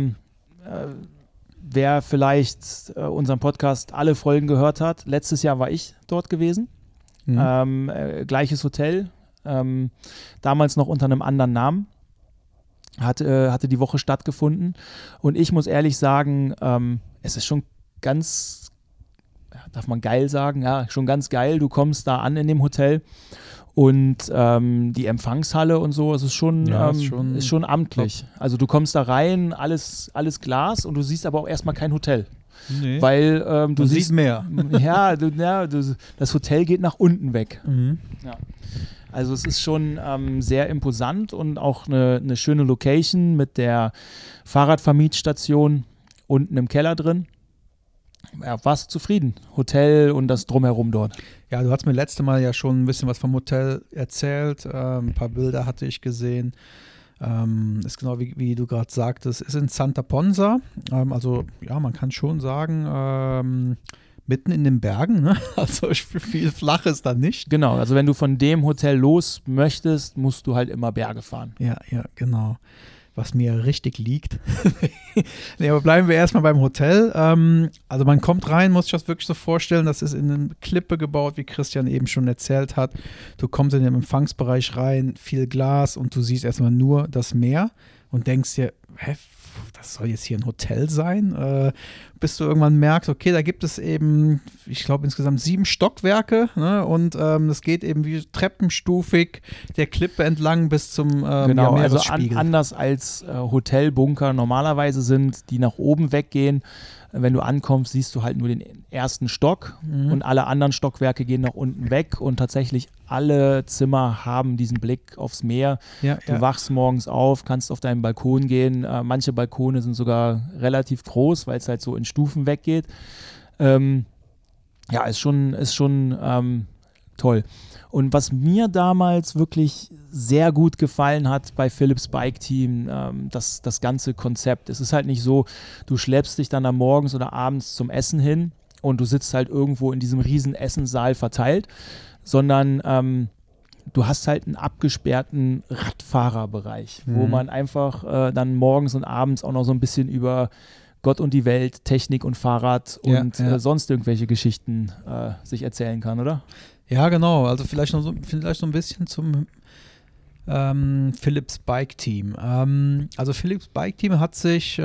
wer vielleicht unseren Podcast alle Folgen gehört hat, letztes Jahr war ich dort gewesen. Gleiches Hotel, damals noch unter einem anderen Namen. Hatte die Woche stattgefunden. Und ich muss ehrlich sagen, es ist schon ganz, darf man geil sagen, ja, schon ganz geil. Du kommst da an in dem Hotel und die Empfangshalle und so, es ist schon, ist schon amtlich. Top. Also du kommst da rein, alles Glas und du siehst aber auch erstmal kein Hotel. Nee. Weil du siehst mehr. Das Hotel geht nach unten weg. Mhm. Ja. Also es ist schon sehr imposant und auch eine schöne Location mit der Fahrradvermietstation unten im Keller drin. Ja, warst du zufrieden? Hotel und das Drumherum dort. Ja, du hast mir letzte Mal ja schon ein bisschen was vom Hotel erzählt. Ein paar Bilder hatte ich gesehen. Ist genau wie du gerade sagtest, ist in Santa Ponsa. Also ja, man kann schon sagen, mitten in den Bergen, ne? Also viel flach ist da nicht. Genau, also wenn du von dem Hotel los möchtest, musst du halt immer Berge fahren. Ja, genau. was mir richtig liegt. Nee, aber bleiben wir erstmal beim Hotel. Also man kommt rein, muss ich das wirklich so vorstellen, das ist in eine Klippe gebaut, wie Christian eben schon erzählt hat. Du kommst in den Empfangsbereich rein, viel Glas und du siehst erstmal nur das Meer und denkst dir, das soll jetzt hier ein Hotel sein? Bis du irgendwann merkst, okay, da gibt es eben, ich glaube insgesamt 7 Stockwerke, ne? Und es geht eben wie treppenstufig der Klippe entlang bis zum genau, Meeresspiegel. Also anders als Hotelbunker normalerweise sind, die nach oben weggehen. Wenn du ankommst, siehst du halt nur den ersten Stock und alle anderen Stockwerke gehen nach unten weg und tatsächlich alle Zimmer haben diesen Blick aufs Meer. Ja, du wachst morgens auf, kannst auf deinen Balkon gehen. Manche Balkone sind sogar relativ groß, weil es halt so in Stufen weggeht. Ist schon toll. Und was mir damals wirklich sehr gut gefallen hat bei Philips Bike Team, das ganze Konzept. Es ist halt nicht so, du schleppst dich dann am Morgens oder abends zum Essen hin und du sitzt halt irgendwo in diesem riesen Essenssaal verteilt, sondern du hast halt einen abgesperrten Radfahrerbereich, wo man einfach dann morgens und abends auch noch so ein bisschen über Gott und die Welt, Technik und Fahrrad und sonst irgendwelche Geschichten sich erzählen kann, oder? Ja, genau. Also vielleicht so ein bisschen zum Philips Bike Team. Also Philips Bike Team hat sich,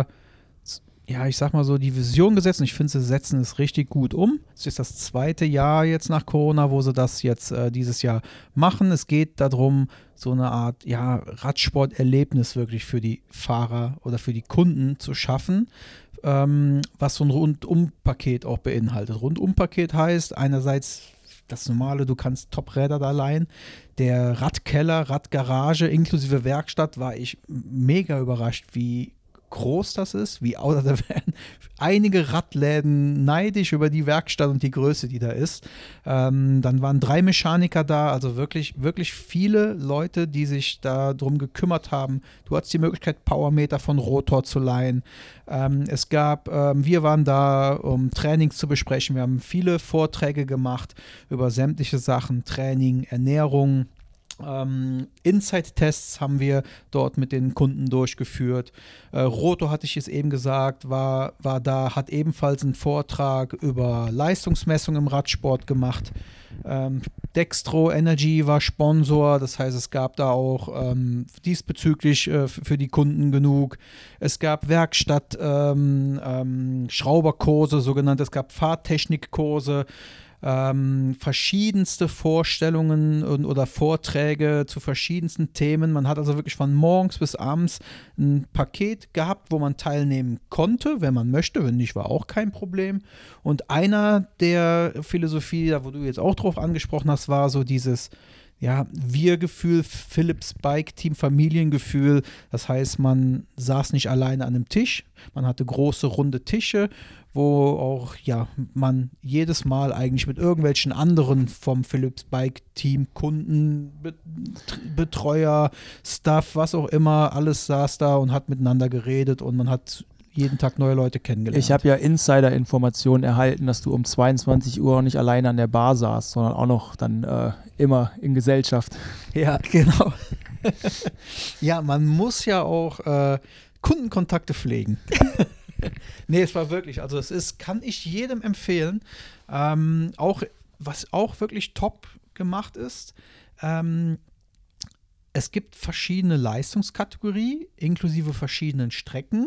ich sag mal so, die Vision gesetzt und ich finde, sie setzen es richtig gut um. Es ist das 2. Jahr jetzt nach Corona, wo sie das jetzt dieses Jahr machen. Es geht darum, so eine Art Radsporterlebnis wirklich für die Fahrer oder für die Kunden zu schaffen, was so ein Rundum-Paket auch beinhaltet. Rundum-Paket heißt einerseits das Normale, du kannst Top-Räder da leihen. Der Radkeller, Radgarage inklusive Werkstatt war ich mega überrascht, wie groß das ist, da werden einige Radläden neidisch über die Werkstatt und die Größe, die da ist. Dann waren 3 Mechaniker da, also wirklich, wirklich viele Leute, die sich darum gekümmert haben. Du hattest die Möglichkeit, Powermeter von Rotor zu leihen. Wir waren da, um Trainings zu besprechen. Wir haben viele Vorträge gemacht über sämtliche Sachen, Training, Ernährung. Inside-Tests haben wir dort mit den Kunden durchgeführt. Roto, hatte ich es eben gesagt, war da, hat ebenfalls einen Vortrag über Leistungsmessung im Radsport gemacht. Dextro Energy war Sponsor, das heißt, es gab da auch diesbezüglich für die Kunden genug. Es gab Werkstatt, Schrauberkurse, sogenannte, es gab Fahrtechnikkurse. Verschiedenste Vorstellungen oder Vorträge zu verschiedensten Themen. Man hat also wirklich von morgens bis abends ein Paket gehabt, wo man teilnehmen konnte, wenn man möchte. Wenn nicht, war auch kein Problem. Und einer der Philosophie, da wo du jetzt auch drauf angesprochen hast, war so dieses Wir-Gefühl, Philips Bike Team, Familiengefühl. Das heißt, man saß nicht alleine an einem Tisch. Man hatte große, runde Tische, wo auch man jedes Mal eigentlich mit irgendwelchen anderen vom Philips Bike Team, Kunden, Betreuer, Staff, was auch immer, alles saß da und hat miteinander geredet und man hat jeden Tag neue Leute kennengelernt. Ich habe ja Insider-Informationen erhalten, dass du um 22 Uhr nicht alleine an der Bar saßt, sondern auch noch dann immer in Gesellschaft. Ja, genau. Ja, man muss ja auch Kundenkontakte pflegen. Nee, es war wirklich, also kann ich jedem empfehlen. Was auch wirklich top gemacht ist, es gibt verschiedene Leistungskategorien, inklusive verschiedenen Strecken,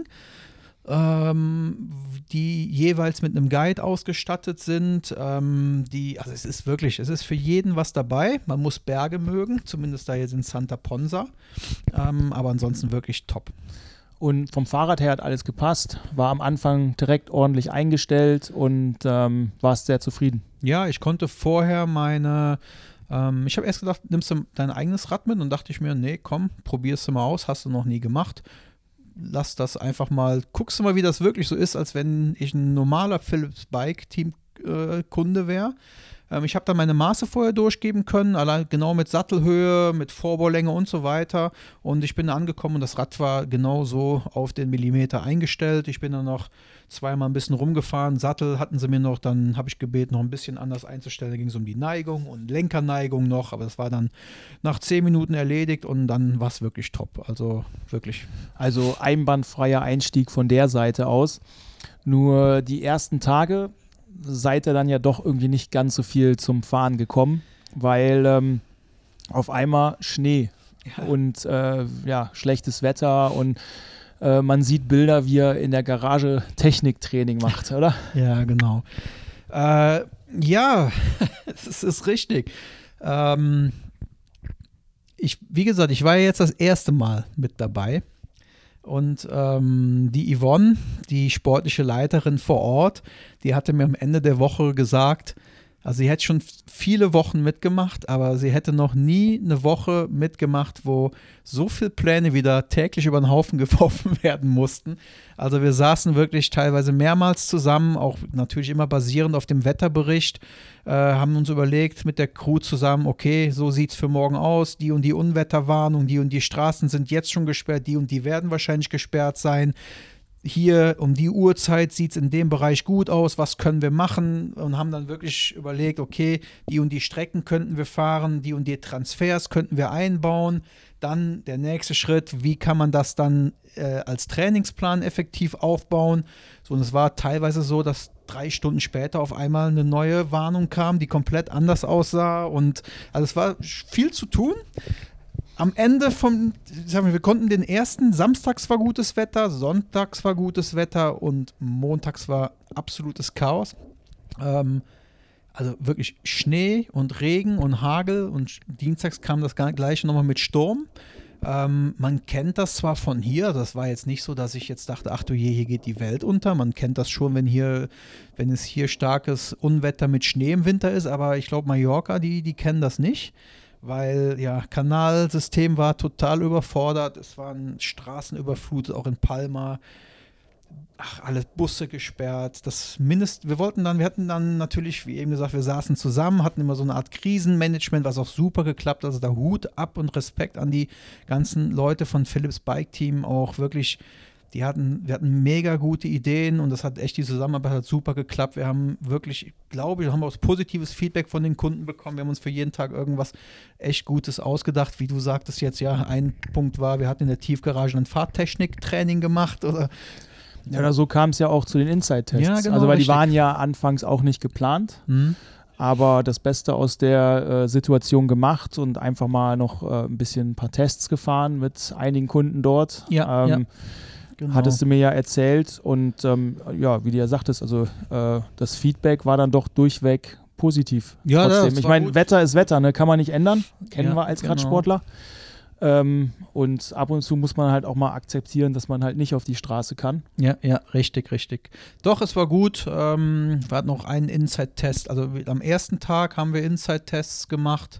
die jeweils mit einem Guide ausgestattet sind. Also es ist für jeden was dabei. Man muss Berge mögen, zumindest da jetzt in Santa Ponsa, aber ansonsten wirklich top. Und vom Fahrrad her hat alles gepasst, war am Anfang direkt ordentlich eingestellt und warst sehr zufrieden. Ja, ich konnte vorher ich habe erst gedacht, nimmst du dein eigenes Rad mit und dachte ich mir, nee, komm, probierst du mal aus, hast du noch nie gemacht. Lass das einfach mal, guckst du mal, wie das wirklich so ist, als wenn ich ein normaler Philips Bike Team Kunde wäre. Ich habe dann meine Maße vorher durchgeben können, allein genau mit Sattelhöhe, mit Vorbaulänge und so weiter. Und ich bin angekommen und das Rad war genau so auf den Millimeter eingestellt. Ich bin dann noch zweimal ein bisschen rumgefahren. Sattel hatten sie mir noch, dann habe ich gebeten, noch ein bisschen anders einzustellen. Da ging es um die Neigung und Lenkerneigung noch, aber das war dann nach 10 Minuten erledigt und dann war es wirklich top. Also wirklich. Also einwandfreier Einstieg von der Seite aus. Nur die ersten Tage seid ihr dann ja doch irgendwie nicht ganz so viel zum Fahren gekommen, weil auf einmal Schnee und schlechtes Wetter und man sieht Bilder, wie er in der Garage Techniktraining macht, oder? Ja, genau. Ja, das ist richtig. Wie gesagt, ich war ja jetzt das erste Mal mit dabei. Und die Yvonne, die sportliche Leiterin vor Ort, die hatte mir am Ende der Woche gesagt, also sie hätte schon viele Wochen mitgemacht, aber sie hätte noch nie eine Woche mitgemacht, wo so viele Pläne wieder täglich über den Haufen geworfen werden mussten. Also wir saßen wirklich teilweise mehrmals zusammen, auch natürlich immer basierend auf dem Wetterbericht, haben uns überlegt mit der Crew zusammen, okay, so sieht es für morgen aus, die und die Unwetterwarnung, die und die Straßen sind jetzt schon gesperrt, die und die werden wahrscheinlich gesperrt sein. Hier um die Uhrzeit sieht es in dem Bereich gut aus, was können wir machen? Und haben dann wirklich überlegt, okay, die und die Strecken könnten wir fahren, die und die Transfers könnten wir einbauen. Dann der nächste Schritt, wie kann man das dann als Trainingsplan effektiv aufbauen? So, und es war teilweise so, dass 3 Stunden später auf einmal eine neue Warnung kam, die komplett anders aussah. Und also es war viel zu tun. Am Ende wir konnten den ersten, samstags war gutes Wetter, sonntags war gutes Wetter und montags war absolutes Chaos. Also wirklich Schnee und Regen und Hagel und dienstags kam das Gleiche nochmal mit Sturm. Man kennt das zwar von hier, das war jetzt nicht so, dass ich jetzt dachte, ach du je, hier geht die Welt unter. Man kennt das schon, wenn es hier starkes Unwetter mit Schnee im Winter ist, aber ich glaube Mallorca, die kennen das nicht. Weil, ja, Kanalsystem war total überfordert. Es waren Straßen überflutet, auch in Palma. Alle Busse gesperrt. Wir hatten dann natürlich, wie eben gesagt, wir saßen zusammen, hatten immer so eine Art Krisenmanagement, was auch super geklappt hat. Also da Hut ab und Respekt an die ganzen Leute von Philips Bike Team, auch wirklich. Wir hatten mega gute Ideen und das hat echt, die Zusammenarbeit hat super geklappt. Wir haben wirklich, glaube ich, haben auch positives Feedback von den Kunden bekommen. Wir haben uns für jeden Tag irgendwas echt Gutes ausgedacht. Wie du sagtest jetzt, ja, ein Punkt war, wir hatten in der Tiefgarage ein Fahrtechnik-Training gemacht oder so kam es ja auch zu den Inside-Tests. Ja, genau, also weil richtig. Die waren ja anfangs auch nicht geplant. Aber das Beste aus der Situation gemacht und einfach mal noch ein paar Tests gefahren mit einigen Kunden dort. Ja. Genau. Hattest du mir ja erzählt und wie du ja sagtest, also das Feedback war dann doch durchweg positiv. Ja, trotzdem. Ich meine, Wetter ist Wetter, ne? Kann man nicht ändern, kennen wir als genau. Radsportler. Und ab und zu muss man halt auch mal akzeptieren, dass man halt nicht auf die Straße kann. Ja, richtig. Doch, es war gut. Wir hatten noch einen Inside-Test. Also am ersten Tag haben wir Inside-Tests gemacht.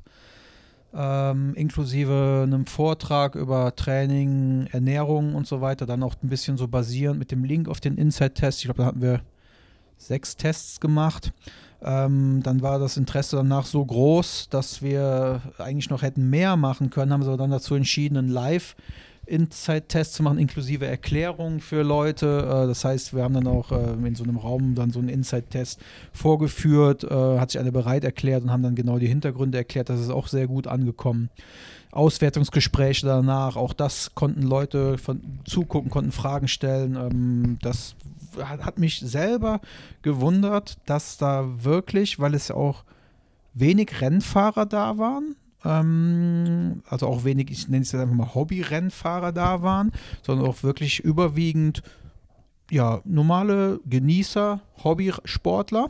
Inklusive einem Vortrag über Training, Ernährung und so weiter, dann auch ein bisschen so basierend mit dem Link auf den Inside-Test. Ich glaube, da hatten wir 6 Tests gemacht. Dann war das Interesse danach so groß, dass wir eigentlich noch hätten mehr machen können, haben sie dann dazu entschieden, einen Live-Inside-Test zu machen, inklusive Erklärungen für Leute. Das heißt, wir haben dann auch in so einem Raum dann so einen Inside-Test vorgeführt, hat sich einer bereit erklärt und haben dann genau die Hintergründe erklärt. Das ist auch sehr gut angekommen. Auswertungsgespräche danach, auch das konnten Leute zugucken, konnten Fragen stellen. Das hat mich selber gewundert, dass da wirklich, weil es ja auch wenig Rennfahrer da waren, also auch wenig, ich nenne es jetzt einfach mal Hobby-Rennfahrer da waren, sondern auch wirklich überwiegend normale Genießer, Hobbysportler.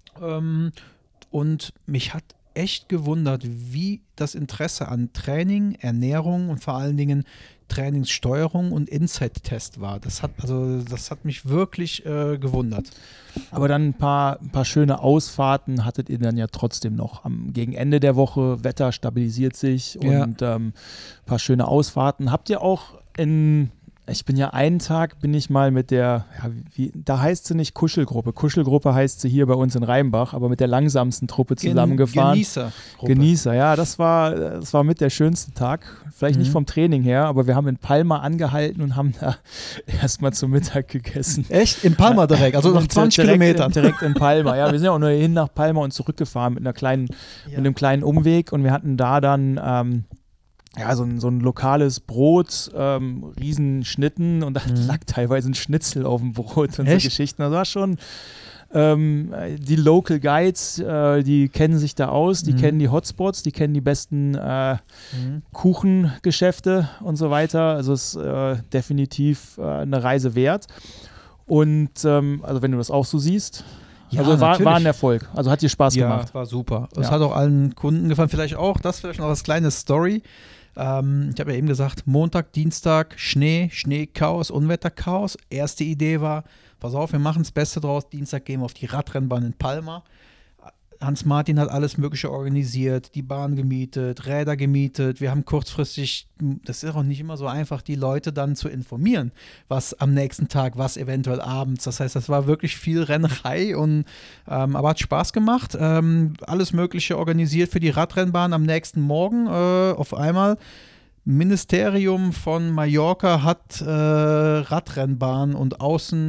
Und mich hat echt gewundert, wie das Interesse an Training, Ernährung und vor allen Dingen Trainingssteuerung und Inside-Test war. Das hat mich wirklich gewundert. Aber dann ein paar schöne Ausfahrten hattet ihr dann ja trotzdem noch. Gegen Ende der Woche, Wetter stabilisiert sich und ein paar schöne Ausfahrten. Habt ihr auch in ich bin ja einen Tag, bin ich mal mit der, da heißt sie nicht Kuschelgruppe. Kuschelgruppe heißt sie hier bei uns in Rheinbach, aber mit der langsamsten Truppe zusammengefahren. Genießer, ja, das war mit der schönste Tag. Vielleicht nicht vom Training her, aber wir haben in Palma angehalten und haben da erstmal zum Mittag gegessen. Echt? In Palma direkt? Also nach 20 Kilometern? Direkt in Palma, ja. Wir sind ja auch nur hin nach Palma und zurückgefahren mit mit einem kleinen Umweg und wir hatten da dann so ein lokales Brot, Riesenschnitten und da lag teilweise ein Schnitzel auf dem Brot und so Geschichten. Das war schon, die Local Guides, die kennen sich da aus, die kennen die Hotspots, die kennen die besten Kuchengeschäfte und so weiter. Also es ist definitiv eine Reise wert. Und also wenn du das auch so siehst, ja, also war ein Erfolg. Also hat dir Spaß gemacht. Ja, war super. Es hat auch allen Kunden gefallen. Vielleicht noch als kleine Story. Ich habe ja eben gesagt, Montag, Dienstag, Schneechaos, Unwetterchaos. Erste Idee war, pass auf, wir machen das Beste draus. Dienstag gehen wir auf die Radrennbahn in Palma. Hans-Martin hat alles Mögliche organisiert, die Bahn gemietet, Räder gemietet. Wir haben kurzfristig, das ist auch nicht immer so einfach, die Leute dann zu informieren, was am nächsten Tag, was eventuell abends. Das heißt, das war wirklich viel Rennerei, aber hat Spaß gemacht. Alles Mögliche organisiert für die Radrennbahn am nächsten Morgen auf einmal. Ministerium von Mallorca hat Radrennbahn und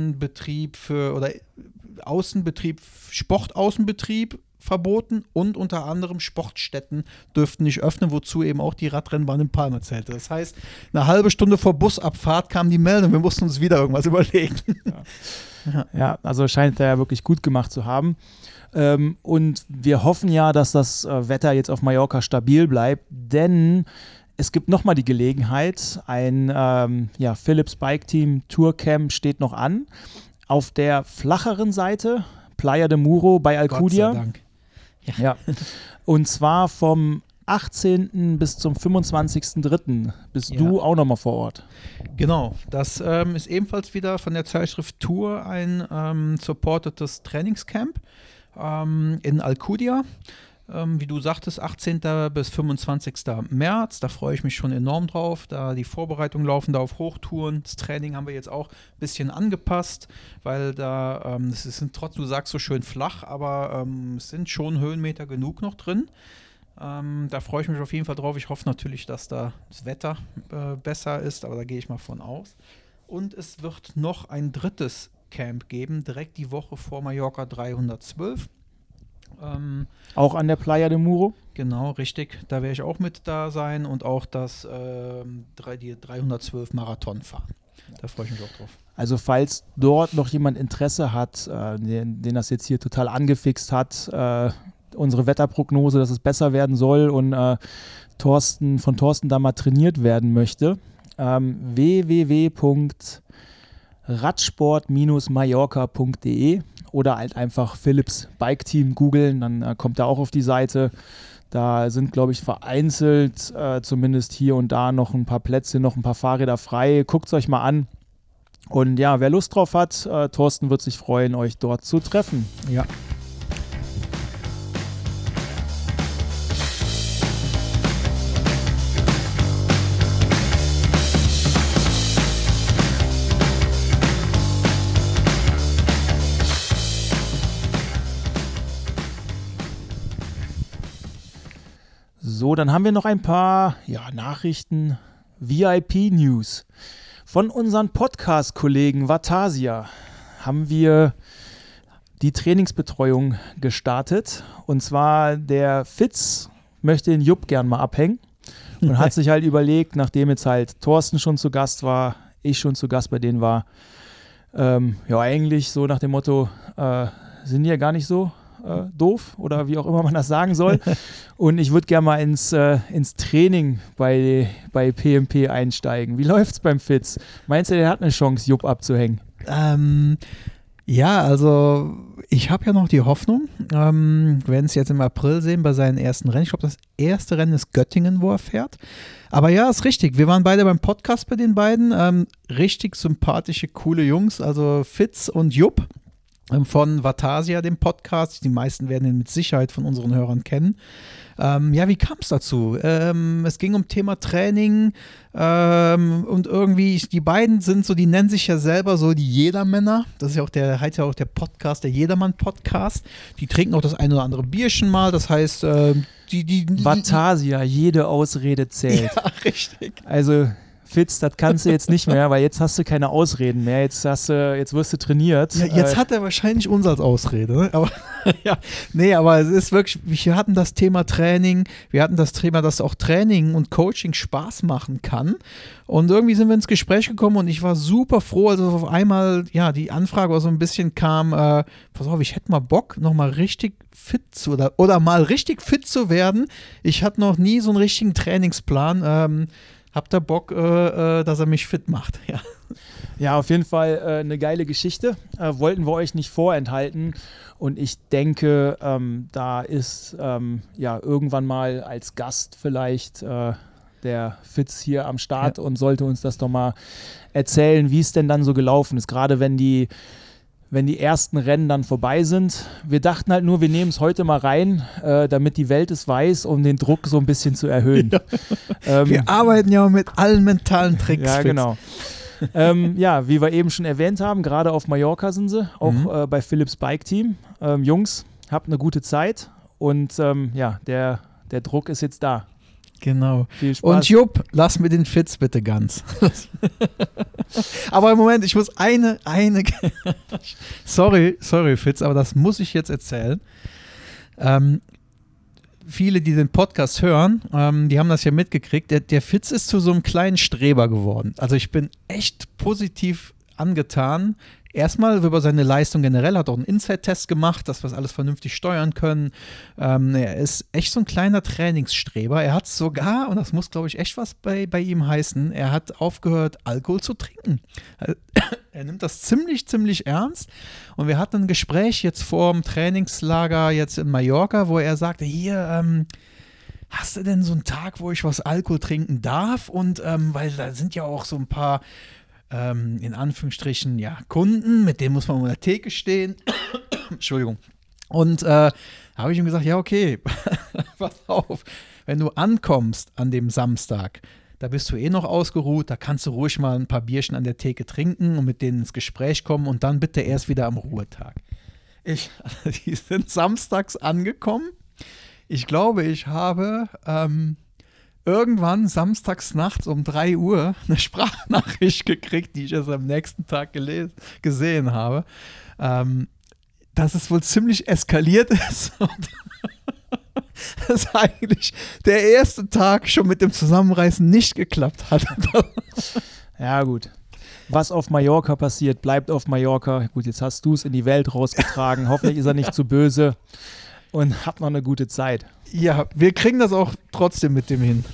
Sportaußenbetrieb verboten und unter anderem Sportstätten dürften nicht öffnen, wozu eben auch die Radrennbahn in Palma zählte. Das heißt, eine halbe Stunde vor Busabfahrt kam die Meldung, wir mussten uns wieder irgendwas überlegen. Ja, also scheint er ja wirklich gut gemacht zu haben. Und wir hoffen ja, dass das Wetter jetzt auf Mallorca stabil bleibt, denn es gibt nochmal die Gelegenheit, ein Philips Bike Team Tourcamp steht noch an. Auf der flacheren Seite, Playa de Muro bei Alcudia. Gott sei Dank. Ja. Und zwar vom 18. bis zum 25.03. bist du auch nochmal vor Ort. Genau, das ist ebenfalls wieder von der Zeitschrift Tour ein supportetes Trainingscamp in Alcudia. Wie du sagtest, 18. bis 25. März, da freue ich mich schon enorm drauf, da die Vorbereitungen laufen da auf Hochtouren. Das Training haben wir jetzt auch ein bisschen angepasst, weil da, es sind trotzdem, du sagst so schön flach, aber es sind schon Höhenmeter genug noch drin. Da freue ich mich auf jeden Fall drauf. Ich hoffe natürlich, dass da das Wetter besser ist, aber da gehe ich mal von aus. Und es wird noch ein drittes Camp geben, direkt die Woche vor Mallorca 312. Auch an der Playa de Muro? Genau, richtig. Da werde ich auch mit da sein und auch die 312 Marathon fahren. Da freue ich mich auch drauf. Also falls dort noch jemand Interesse hat, den das jetzt hier total angefixt hat, unsere Wetterprognose, dass es besser werden soll und von Thorsten da mal trainiert werden möchte, www.radsport-mallorca.de oder halt einfach Philips Bike Team googeln, dann kommt er auch auf die Seite. Da sind, glaube ich, vereinzelt zumindest hier und da noch ein paar Plätze, noch ein paar Fahrräder frei. Guckt es euch mal an. Und ja, wer Lust drauf hat, Thorsten wird sich freuen, euch dort zu treffen. Ja. So, dann haben wir noch ein paar Nachrichten, VIP-News. Von unseren Podcast-Kollegen Vatasia haben wir die Trainingsbetreuung gestartet. Und zwar der Fitz möchte den Jupp gern mal abhängen und hat sich halt überlegt, nachdem jetzt halt Thorsten schon zu Gast war, ich schon zu Gast bei denen war, eigentlich so nach dem Motto, sind die ja gar nicht so doof oder wie auch immer man das sagen soll. Und ich würde gerne mal ins Training bei PMP einsteigen. Wie läuft es beim Fitz? Meinst du, der hat eine Chance, Jupp abzuhängen? Ja, also ich habe ja noch die Hoffnung, wir werden es jetzt im April sehen bei seinen ersten Rennen. Ich glaube, das erste Rennen ist Göttingen, wo er fährt. Aber ja, ist richtig. Wir waren beide beim Podcast bei den beiden. Richtig sympathische, coole Jungs, also Fitz und Jupp. von Vatasia, dem Podcast. Die meisten werden ihn mit Sicherheit von unseren Hörern kennen. Ja, wie kam es dazu? Es ging um Thema Training und irgendwie, die beiden sind so, die nennen sich ja selber so die Jedermänner. Das ist ja auch heißt ja auch der Podcast, der Jedermann-Podcast. Die trinken auch das ein oder andere Bierchen mal. Das heißt, Vatasia, jede Ausrede zählt. Ja, richtig. Also Fitz, das kannst du jetzt nicht mehr, weil jetzt hast du keine Ausreden mehr. Jetzt wirst du trainiert. Ja, jetzt hat er wahrscheinlich uns als Ausrede. Ne? Aber ja, nee, aber es ist wirklich, wir hatten das Thema Training, wir hatten das Thema, dass auch Training und Coaching Spaß machen kann. Und irgendwie sind wir ins Gespräch gekommen und ich war super froh, als auf einmal ja die Anfrage so ein bisschen kam, pass auf, ich hätte mal Bock, nochmal richtig fit oder mal richtig fit zu werden. Ich hatte noch nie so einen richtigen Trainingsplan. Habt ihr Bock, dass er mich fit macht? Ja, ja, auf jeden Fall eine geile Geschichte. Wollten wir euch nicht vorenthalten. Und ich denke, da ist ja irgendwann mal als Gast vielleicht der Fitz hier am Start und sollte uns das doch mal erzählen, wie es denn dann so gelaufen ist. Gerade wenn die ersten Rennen dann vorbei sind. Wir dachten halt nur, wir nehmen es heute mal rein, damit die Welt es weiß, um den Druck so ein bisschen zu erhöhen. Ja. Wir arbeiten ja mit allen mentalen Tricks. Ja, genau. Ja, wie wir eben schon erwähnt haben, gerade auf Mallorca sind sie, auch bei Philips Bike Team. Jungs, habt eine gute Zeit und ja, der Druck ist jetzt da. Genau. Viel Spaß. Und Jupp, lass mir den Fitz bitte ganz. Aber im Moment, ich muss eine sorry Fitz, aber das muss ich jetzt erzählen. Viele, die den Podcast hören, die haben das ja mitgekriegt. Der Fitz ist zu so einem kleinen Streber geworden. Also ich bin echt positiv angetan. Erstmal über seine Leistung generell, hat auch einen Inside-Test gemacht, dass wir das alles vernünftig steuern können. Er ist echt so ein kleiner Trainingsstreber. Er hat sogar, und das muss, glaube ich, echt was bei ihm heißen, er hat aufgehört, Alkohol zu trinken. Er nimmt das ziemlich ernst. Und wir hatten ein Gespräch jetzt vor dem Trainingslager jetzt in Mallorca, wo er sagte, hier, hast du denn so einen Tag, wo ich was Alkohol trinken darf? Und weil da sind ja auch so ein paar in Anführungsstrichen, ja, Kunden, mit denen muss man an der Theke stehen. Entschuldigung. Und da habe ich ihm gesagt, ja, okay, pass auf, wenn du ankommst an dem Samstag, da bist du eh noch ausgeruht, da kannst du ruhig mal ein paar Bierchen an der Theke trinken und mit denen ins Gespräch kommen und dann bitte erst wieder am Ruhetag. Die sind samstags angekommen. Ich glaube, ich habe irgendwann samstags nachts um 3 Uhr eine Sprachnachricht gekriegt, die ich erst am nächsten Tag gesehen habe, dass es wohl ziemlich eskaliert ist und dass eigentlich der erste Tag schon mit dem Zusammenreißen nicht geklappt hat. Ja, gut. Was auf Mallorca passiert, bleibt auf Mallorca. Gut, jetzt hast du es in die Welt rausgetragen. Hoffentlich ist er nicht zu böse und habt noch eine gute Zeit. Ja, wir kriegen das auch trotzdem mit dem hin.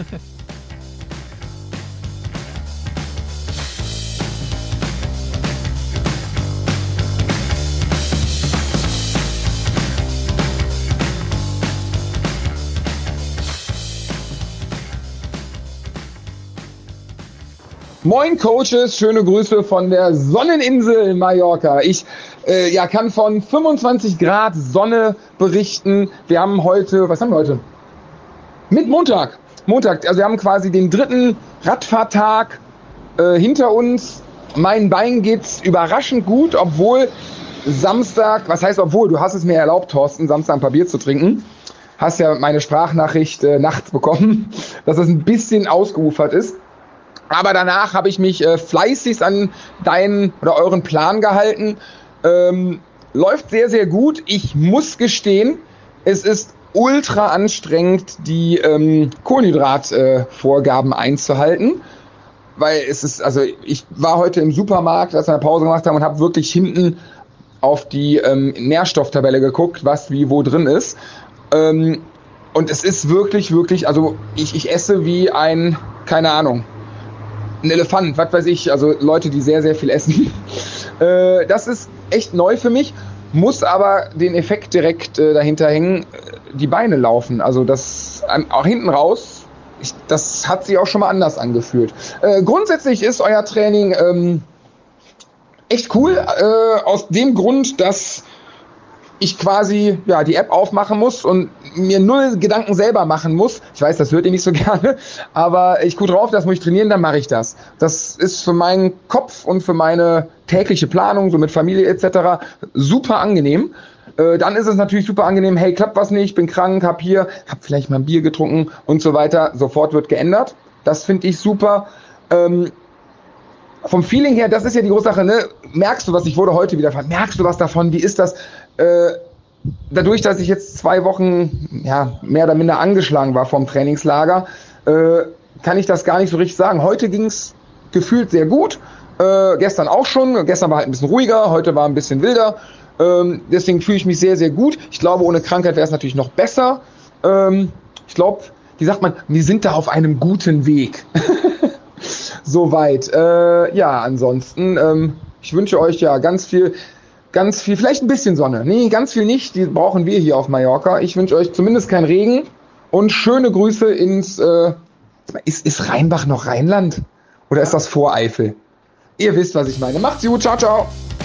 Moin Coaches, schöne Grüße von der Sonneninsel Mallorca. Ich kann von 25 Grad Sonne berichten. Wir haben heute, was haben wir heute? Montag. Also wir haben quasi den 3. Radfahrtag hinter uns. Meinen Beinen geht's überraschend gut, obwohl Samstag, was heißt obwohl, du hast es mir erlaubt, Thorsten, Samstag ein paar Bier zu trinken. Hast ja meine Sprachnachricht nachts bekommen, dass das ein bisschen ausgeufert ist. Aber danach habe ich mich fleißig an deinen oder euren Plan gehalten. Läuft sehr, sehr gut. Ich muss gestehen, es ist ultra anstrengend, die Kohlenhydratvorgaben einzuhalten. Weil es ist, also ich war heute im Supermarkt, als wir eine Pause gemacht haben und habe wirklich hinten auf die Nährstofftabelle geguckt, was wie wo drin ist. Und es ist wirklich, also ich esse wie ein, keine Ahnung, ein Elefant, was weiß ich, also Leute, die sehr, sehr viel essen. Das ist echt neu für mich, muss aber den Effekt direkt dahinter hängen, die Beine laufen. Also das auch hinten raus, das hat sich auch schon mal anders angefühlt. Grundsätzlich ist euer Training echt cool, aus dem Grund, dass ich quasi die App aufmachen muss und mir null Gedanken selber machen muss. Ich weiß, das hört ihr nicht so gerne, aber ich gucke drauf, das muss ich trainieren, dann mache ich das. Das ist für meinen Kopf und für meine tägliche Planung, so mit Familie etc. super angenehm. Dann ist es natürlich super angenehm, hey, klappt was nicht, bin krank, hab vielleicht mal ein Bier getrunken und so weiter. Sofort wird geändert. Das finde ich super. Vom Feeling her, das ist ja die große Sache, ne? Merkst du was, ich wurde heute wieder gefragt, merkst du was davon, wie ist das? Dadurch, dass ich jetzt 2 Wochen mehr oder minder angeschlagen war vom Trainingslager, kann ich das gar nicht so richtig sagen. Heute ging es gefühlt sehr gut, gestern auch schon, gestern war halt ein bisschen ruhiger, heute war ein bisschen wilder, deswegen fühle ich mich sehr, sehr gut. Ich glaube, ohne Krankheit wäre es natürlich noch besser. Ich glaube, wie sagt man, wir sind da auf einem guten Weg. Soweit. Ansonsten, ich wünsche euch ganz viel, vielleicht ein bisschen Sonne. Nee, ganz viel nicht, die brauchen wir hier auf Mallorca. Ich wünsche euch zumindest keinen Regen und schöne Grüße ins, ist Rheinbach noch Rheinland? Oder ist das Voreifel? Ihr wisst, was ich meine. Macht's gut, ciao, ciao.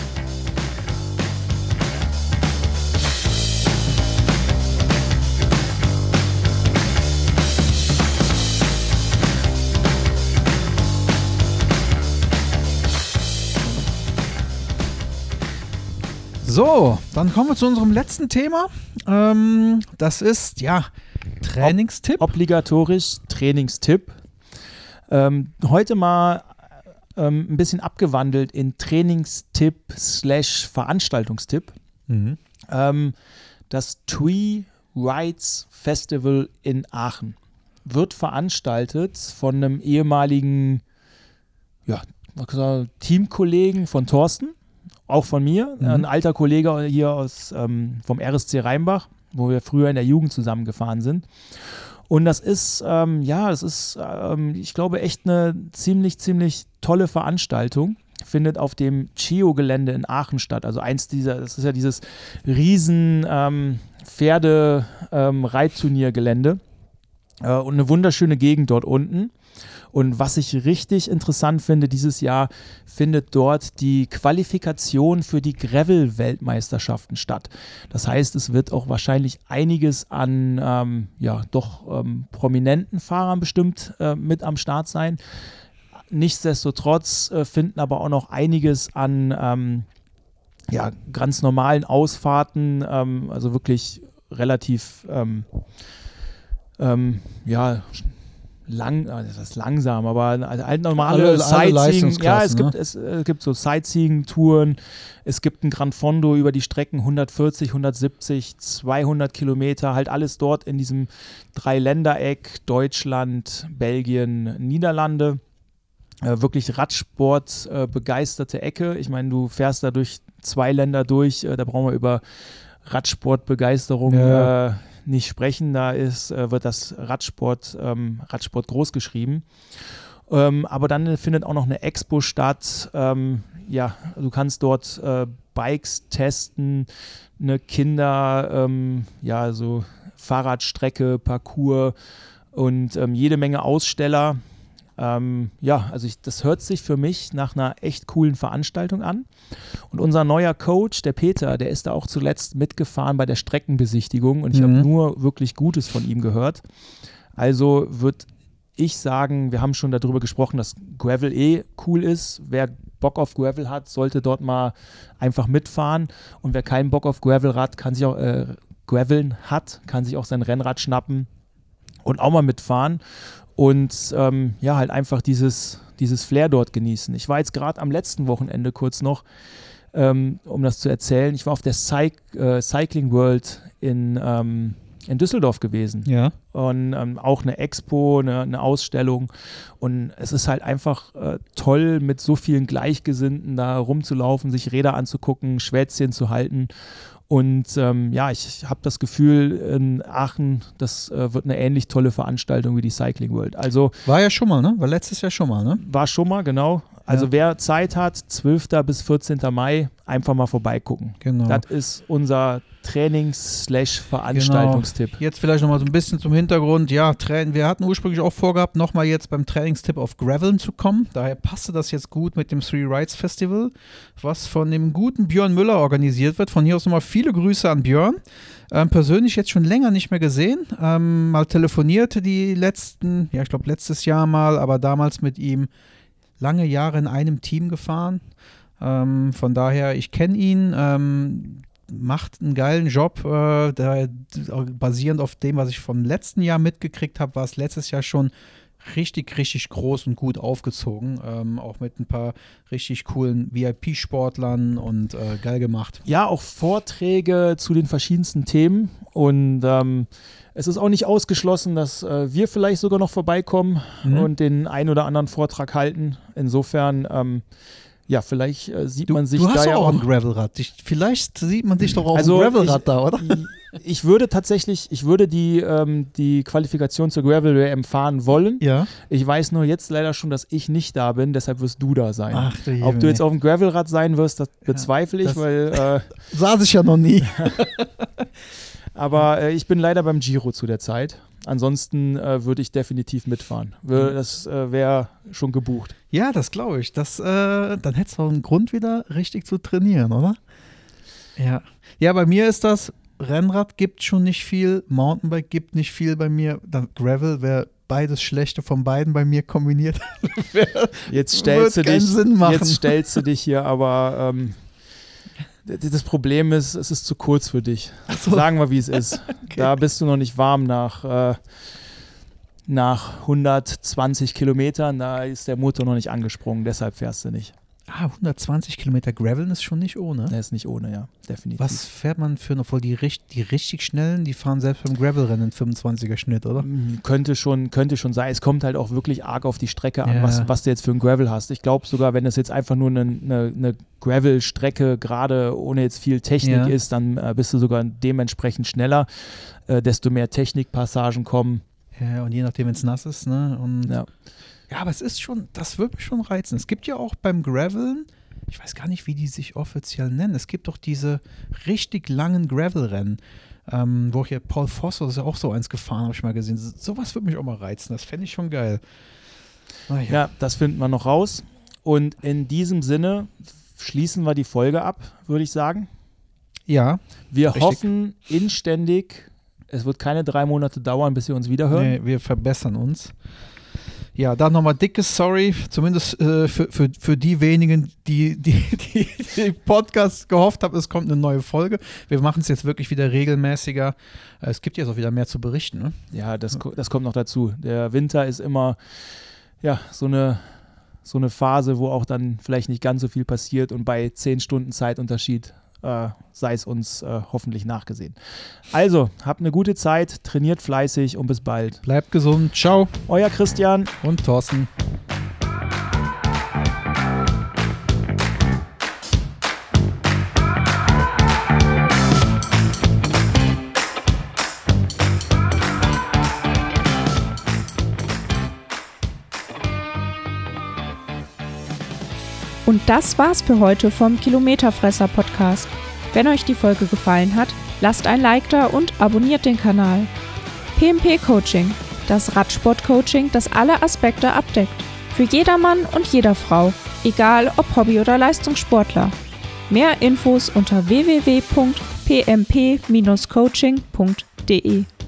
So, dann kommen wir zu unserem letzten Thema. Das ist, Trainingstipp. Obligatorisch Trainingstipp. Heute mal ein bisschen abgewandelt in Trainingstipp/Veranstaltungstipp. Mhm. Das Tree Rides Festival in Aachen wird veranstaltet von einem ehemaligen Teamkollegen von Thorsten. Auch von mir, ein alter Kollege hier vom RSC Rheinbach, wo wir früher in der Jugend zusammengefahren sind. Und das ist, ich glaube, echt eine ziemlich, ziemlich tolle Veranstaltung. Findet auf dem CHIO-Gelände in Aachen statt. Also das ist ja dieses riesen Pferde-Reitturniergelände. Und eine wunderschöne Gegend dort unten. Und was ich richtig interessant finde, dieses Jahr findet dort die Qualifikation für die Gravel-Weltmeisterschaften statt. Das heißt, es wird auch wahrscheinlich einiges an prominenten Fahrern bestimmt mit am Start sein. Nichtsdestotrotz finden aber auch noch einiges an ganz normalen Ausfahrten, also wirklich relativ das ist langsam, aber halt normale Sightseeing. Ja, es gibt so Sightseeing-Touren. Es gibt ein Gran Fondo über die Strecken 140, 170, 200 Kilometer, halt alles dort in diesem Dreiländereck, Deutschland, Belgien, Niederlande. Wirklich Radsport begeisterte Ecke. Ich meine, du fährst da durch 2 Länder durch, da brauchen wir über Radsportbegeisterung nicht sprechen, da wird das Radsport groß geschrieben. Aber dann findet auch noch eine Expo statt. Du kannst dort Bikes testen, eine so Fahrradstrecke, Parcours und jede Menge Aussteller. Das hört sich für mich nach einer echt coolen Veranstaltung an. Und unser neuer Coach, der Peter, der ist da auch zuletzt mitgefahren bei der Streckenbesichtigung und ich habe nur wirklich Gutes von ihm gehört. Also würde ich sagen, wir haben schon darüber gesprochen, dass Gravel cool ist. Wer Bock auf Gravel hat, sollte dort mal einfach mitfahren. Und wer keinen Bock auf Graveln hat, kann sich auch sein Rennrad schnappen und auch mal mitfahren. Und halt einfach dieses Flair dort genießen. Ich war jetzt gerade am letzten Wochenende kurz noch, um das zu erzählen, ich war auf der Cycling World in Düsseldorf gewesen. Ja. Und auch eine Expo, eine Ausstellung. Und es ist halt einfach toll, mit so vielen Gleichgesinnten da rumzulaufen, sich Räder anzugucken, Schwätzchen zu halten. Und ich habe das Gefühl, in Aachen, das wird eine ähnlich tolle Veranstaltung wie die Cycling World. Also war ja schon mal, ne? War letztes Jahr schon mal, ne? War schon mal, genau. Also wer Zeit hat, 12. bis 14. Mai, einfach mal vorbeigucken. Genau. Das ist unser Trainings-Veranstaltungstipp. Genau. Jetzt vielleicht nochmal so ein bisschen zum Hintergrund. Ja, wir hatten ursprünglich auch vorgehabt, nochmal jetzt beim Trainingstipp auf Graveln zu kommen. Daher passte das jetzt gut mit dem Three Rides Festival, was von dem guten Björn Müller organisiert wird. Von hier aus nochmal viele Grüße an Björn. Persönlich jetzt schon länger nicht mehr gesehen. Mal telefonierte die letzten, ich glaube letztes Jahr mal, aber damals mit ihm lange Jahre in einem Team gefahren. Von daher, ich kenne ihn, macht einen geilen Job, basierend auf dem, was ich vom letzten Jahr mitgekriegt habe, war es letztes Jahr schon richtig, richtig groß und gut aufgezogen, auch mit ein paar richtig coolen VIP-Sportlern und geil gemacht. Ja, auch Vorträge zu den verschiedensten Themen und es ist auch nicht ausgeschlossen, dass wir vielleicht sogar noch vorbeikommen und den einen oder anderen Vortrag halten. Insofern ja, vielleicht sieht man sich da ja auch. Du hast auch ein Gravelrad. Vielleicht sieht man dich doch auch ein Gravelrad da, oder? Ich würde die Qualifikation zur Gravel-WM fahren wollen. Ja. Ich weiß nur jetzt leider schon, dass ich nicht da bin, deshalb wirst du da sein. Ach, du Ob du jetzt auf dem Gravelrad sein wirst, das bezweifle ich, weil saß ich ja noch nie. Aber ich bin leider beim Giro zu der Zeit. Ansonsten würde ich definitiv mitfahren. Das wäre schon gebucht. Ja, das glaube ich. Dann hättest du auch einen Grund wieder richtig zu trainieren, oder? Ja. Ja, bei mir ist das, Rennrad gibt schon nicht viel, Mountainbike gibt nicht viel bei mir. Dann Gravel wäre beides Schlechte von beiden bei mir kombiniert. Jetzt stellst du dich hier aber... Das Problem ist, es ist zu kurz für dich. So. Sagen wir, wie es ist. Okay. Da bist du noch nicht warm nach 120 Kilometern. Da ist der Motor noch nicht angesprungen, deshalb fährst du nicht. 120 Kilometer Graveln ist schon nicht ohne. Der ist nicht ohne, ja, definitiv. Was fährt man für noch voll die richtig schnellen? Die fahren selbst beim Gravelrennen 25er Schnitt, oder? Könnte schon sein. Es kommt halt auch wirklich arg auf die Strecke an, was du jetzt für ein Gravel hast. Ich glaube sogar, wenn das jetzt einfach nur eine Gravel-Strecke gerade ohne jetzt viel Technik ist, dann bist du sogar dementsprechend schneller, desto mehr Technikpassagen kommen. Ja, und je nachdem, wenn es nass ist, ne? Und ja, aber es ist schon, das würde mich schon reizen. Es gibt ja auch beim Graveln, ich weiß gar nicht, wie die sich offiziell nennen, es gibt doch diese richtig langen Gravelrennen, wo auch hier Paul Foster ist ja auch so eins gefahren, habe ich mal gesehen. Sowas würde mich auch mal reizen, das fände ich schon geil. Ja, das finden wir noch raus. Und in diesem Sinne schließen wir die Folge ab, würde ich sagen. Ja. Wir hoffen inständig, es wird keine 3 Monate dauern, bis wir uns wiederhören. Nee, wir verbessern uns. Ja, dann nochmal dickes Sorry, zumindest für die wenigen, die Podcast gehofft haben, es kommt eine neue Folge. Wir machen es jetzt wirklich wieder regelmäßiger. Es gibt jetzt auch wieder mehr zu berichten. Ne? Ja, das kommt noch dazu. Der Winter ist immer so eine Phase, wo auch dann vielleicht nicht ganz so viel passiert und bei 10 Stunden Zeitunterschied sei es uns hoffentlich nachgesehen. Also, habt eine gute Zeit, trainiert fleißig und bis bald. Bleibt gesund. Ciao. Euer Christian und Thorsten. Und das war's für heute vom Kilometerfresser-Podcast. Wenn euch die Folge gefallen hat, lasst ein Like da und abonniert den Kanal. PMP Coaching, das Radsport-Coaching, das alle Aspekte abdeckt. Für jedermann und jeder Frau, egal ob Hobby- oder Leistungssportler. Mehr Infos unter www.pmp-coaching.de.